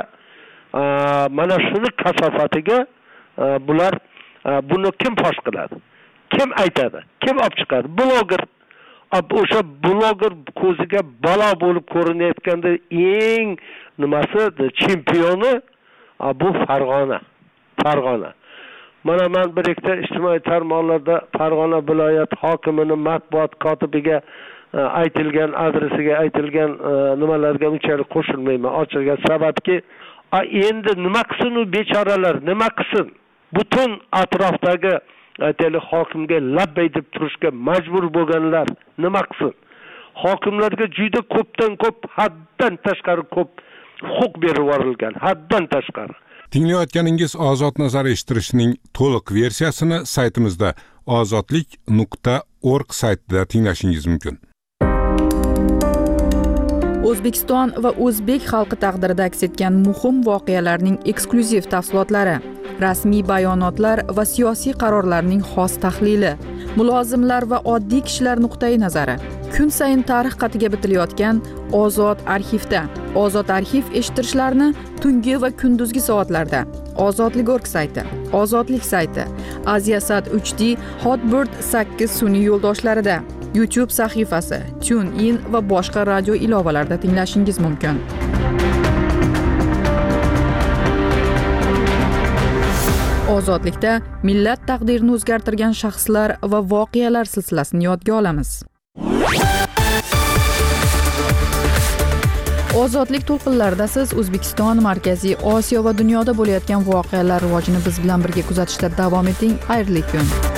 mana shuni kasofatiga bular buni kim fosh qiladi? Kim aytadi? Kim olib chiqadi? Bloger. O'sha bloger ko'ziga balo bo'lib ko'rinayotganda eng nimasi chempioni bu Farg'ona. Farg'ona. Mana men bir ikkita ijtimoiy tarmoqlarda Farg'ona viloyat hokimining matbuot kotibiga aytilgan adresiga aytilgan nimalarga unchalik qo'shilmayman. Ochig'i sababki, endi nima qilsin u bechoralar, nima qilsin? Butun atrofdagi aytaylik hokimga labbay deb turishga majbur bo'lganlar nima qilsin? Hokimlarga juda ko'pdan ko'p, haddan tashqari ko'p huquq berib yuborilgan, haddan tashqari. Tinglayotganingiz Ozod nazar eshittirishning to'liq versiyasini saytimizda ozodlik nuqta org saytida tinglashingiz mumkin. O'zbekiston va o'zbek xalqi taqdirida aks etgan muhim voqealarning eksklyuziv tafsilotlari, rasmiy bayonotlar va siyosiy qarorlarning xos tahlili, mulozimlar va oddiy kishilar nuqtai nazari. Kun sayin tarix qatiga bitilayotgan Ozod arxivda. Ozod arxiv eshittirishlarni tungi va kunduzgi soatlarda. Ozodlik org sayti, Ozodlik sayti, Aziasat uch D, Hotbird sakkiz sun'iy yo'ldoshlarida, YouTube sahifasi, TuneIn va boshqa radio ilovalarida tinglashingiz mumkin. Ozodlikda millat taqdirini o'zgartirgan shaxslar va voqealar silsilasini yodga olamiz. ozodlik to'lqinlarida siz O'zbekiston, Markaziy Osiyo va dunyoda bo'layotgan voqealar rivojini biz bilan birga kuzatishda davom eting. Xayrli kun.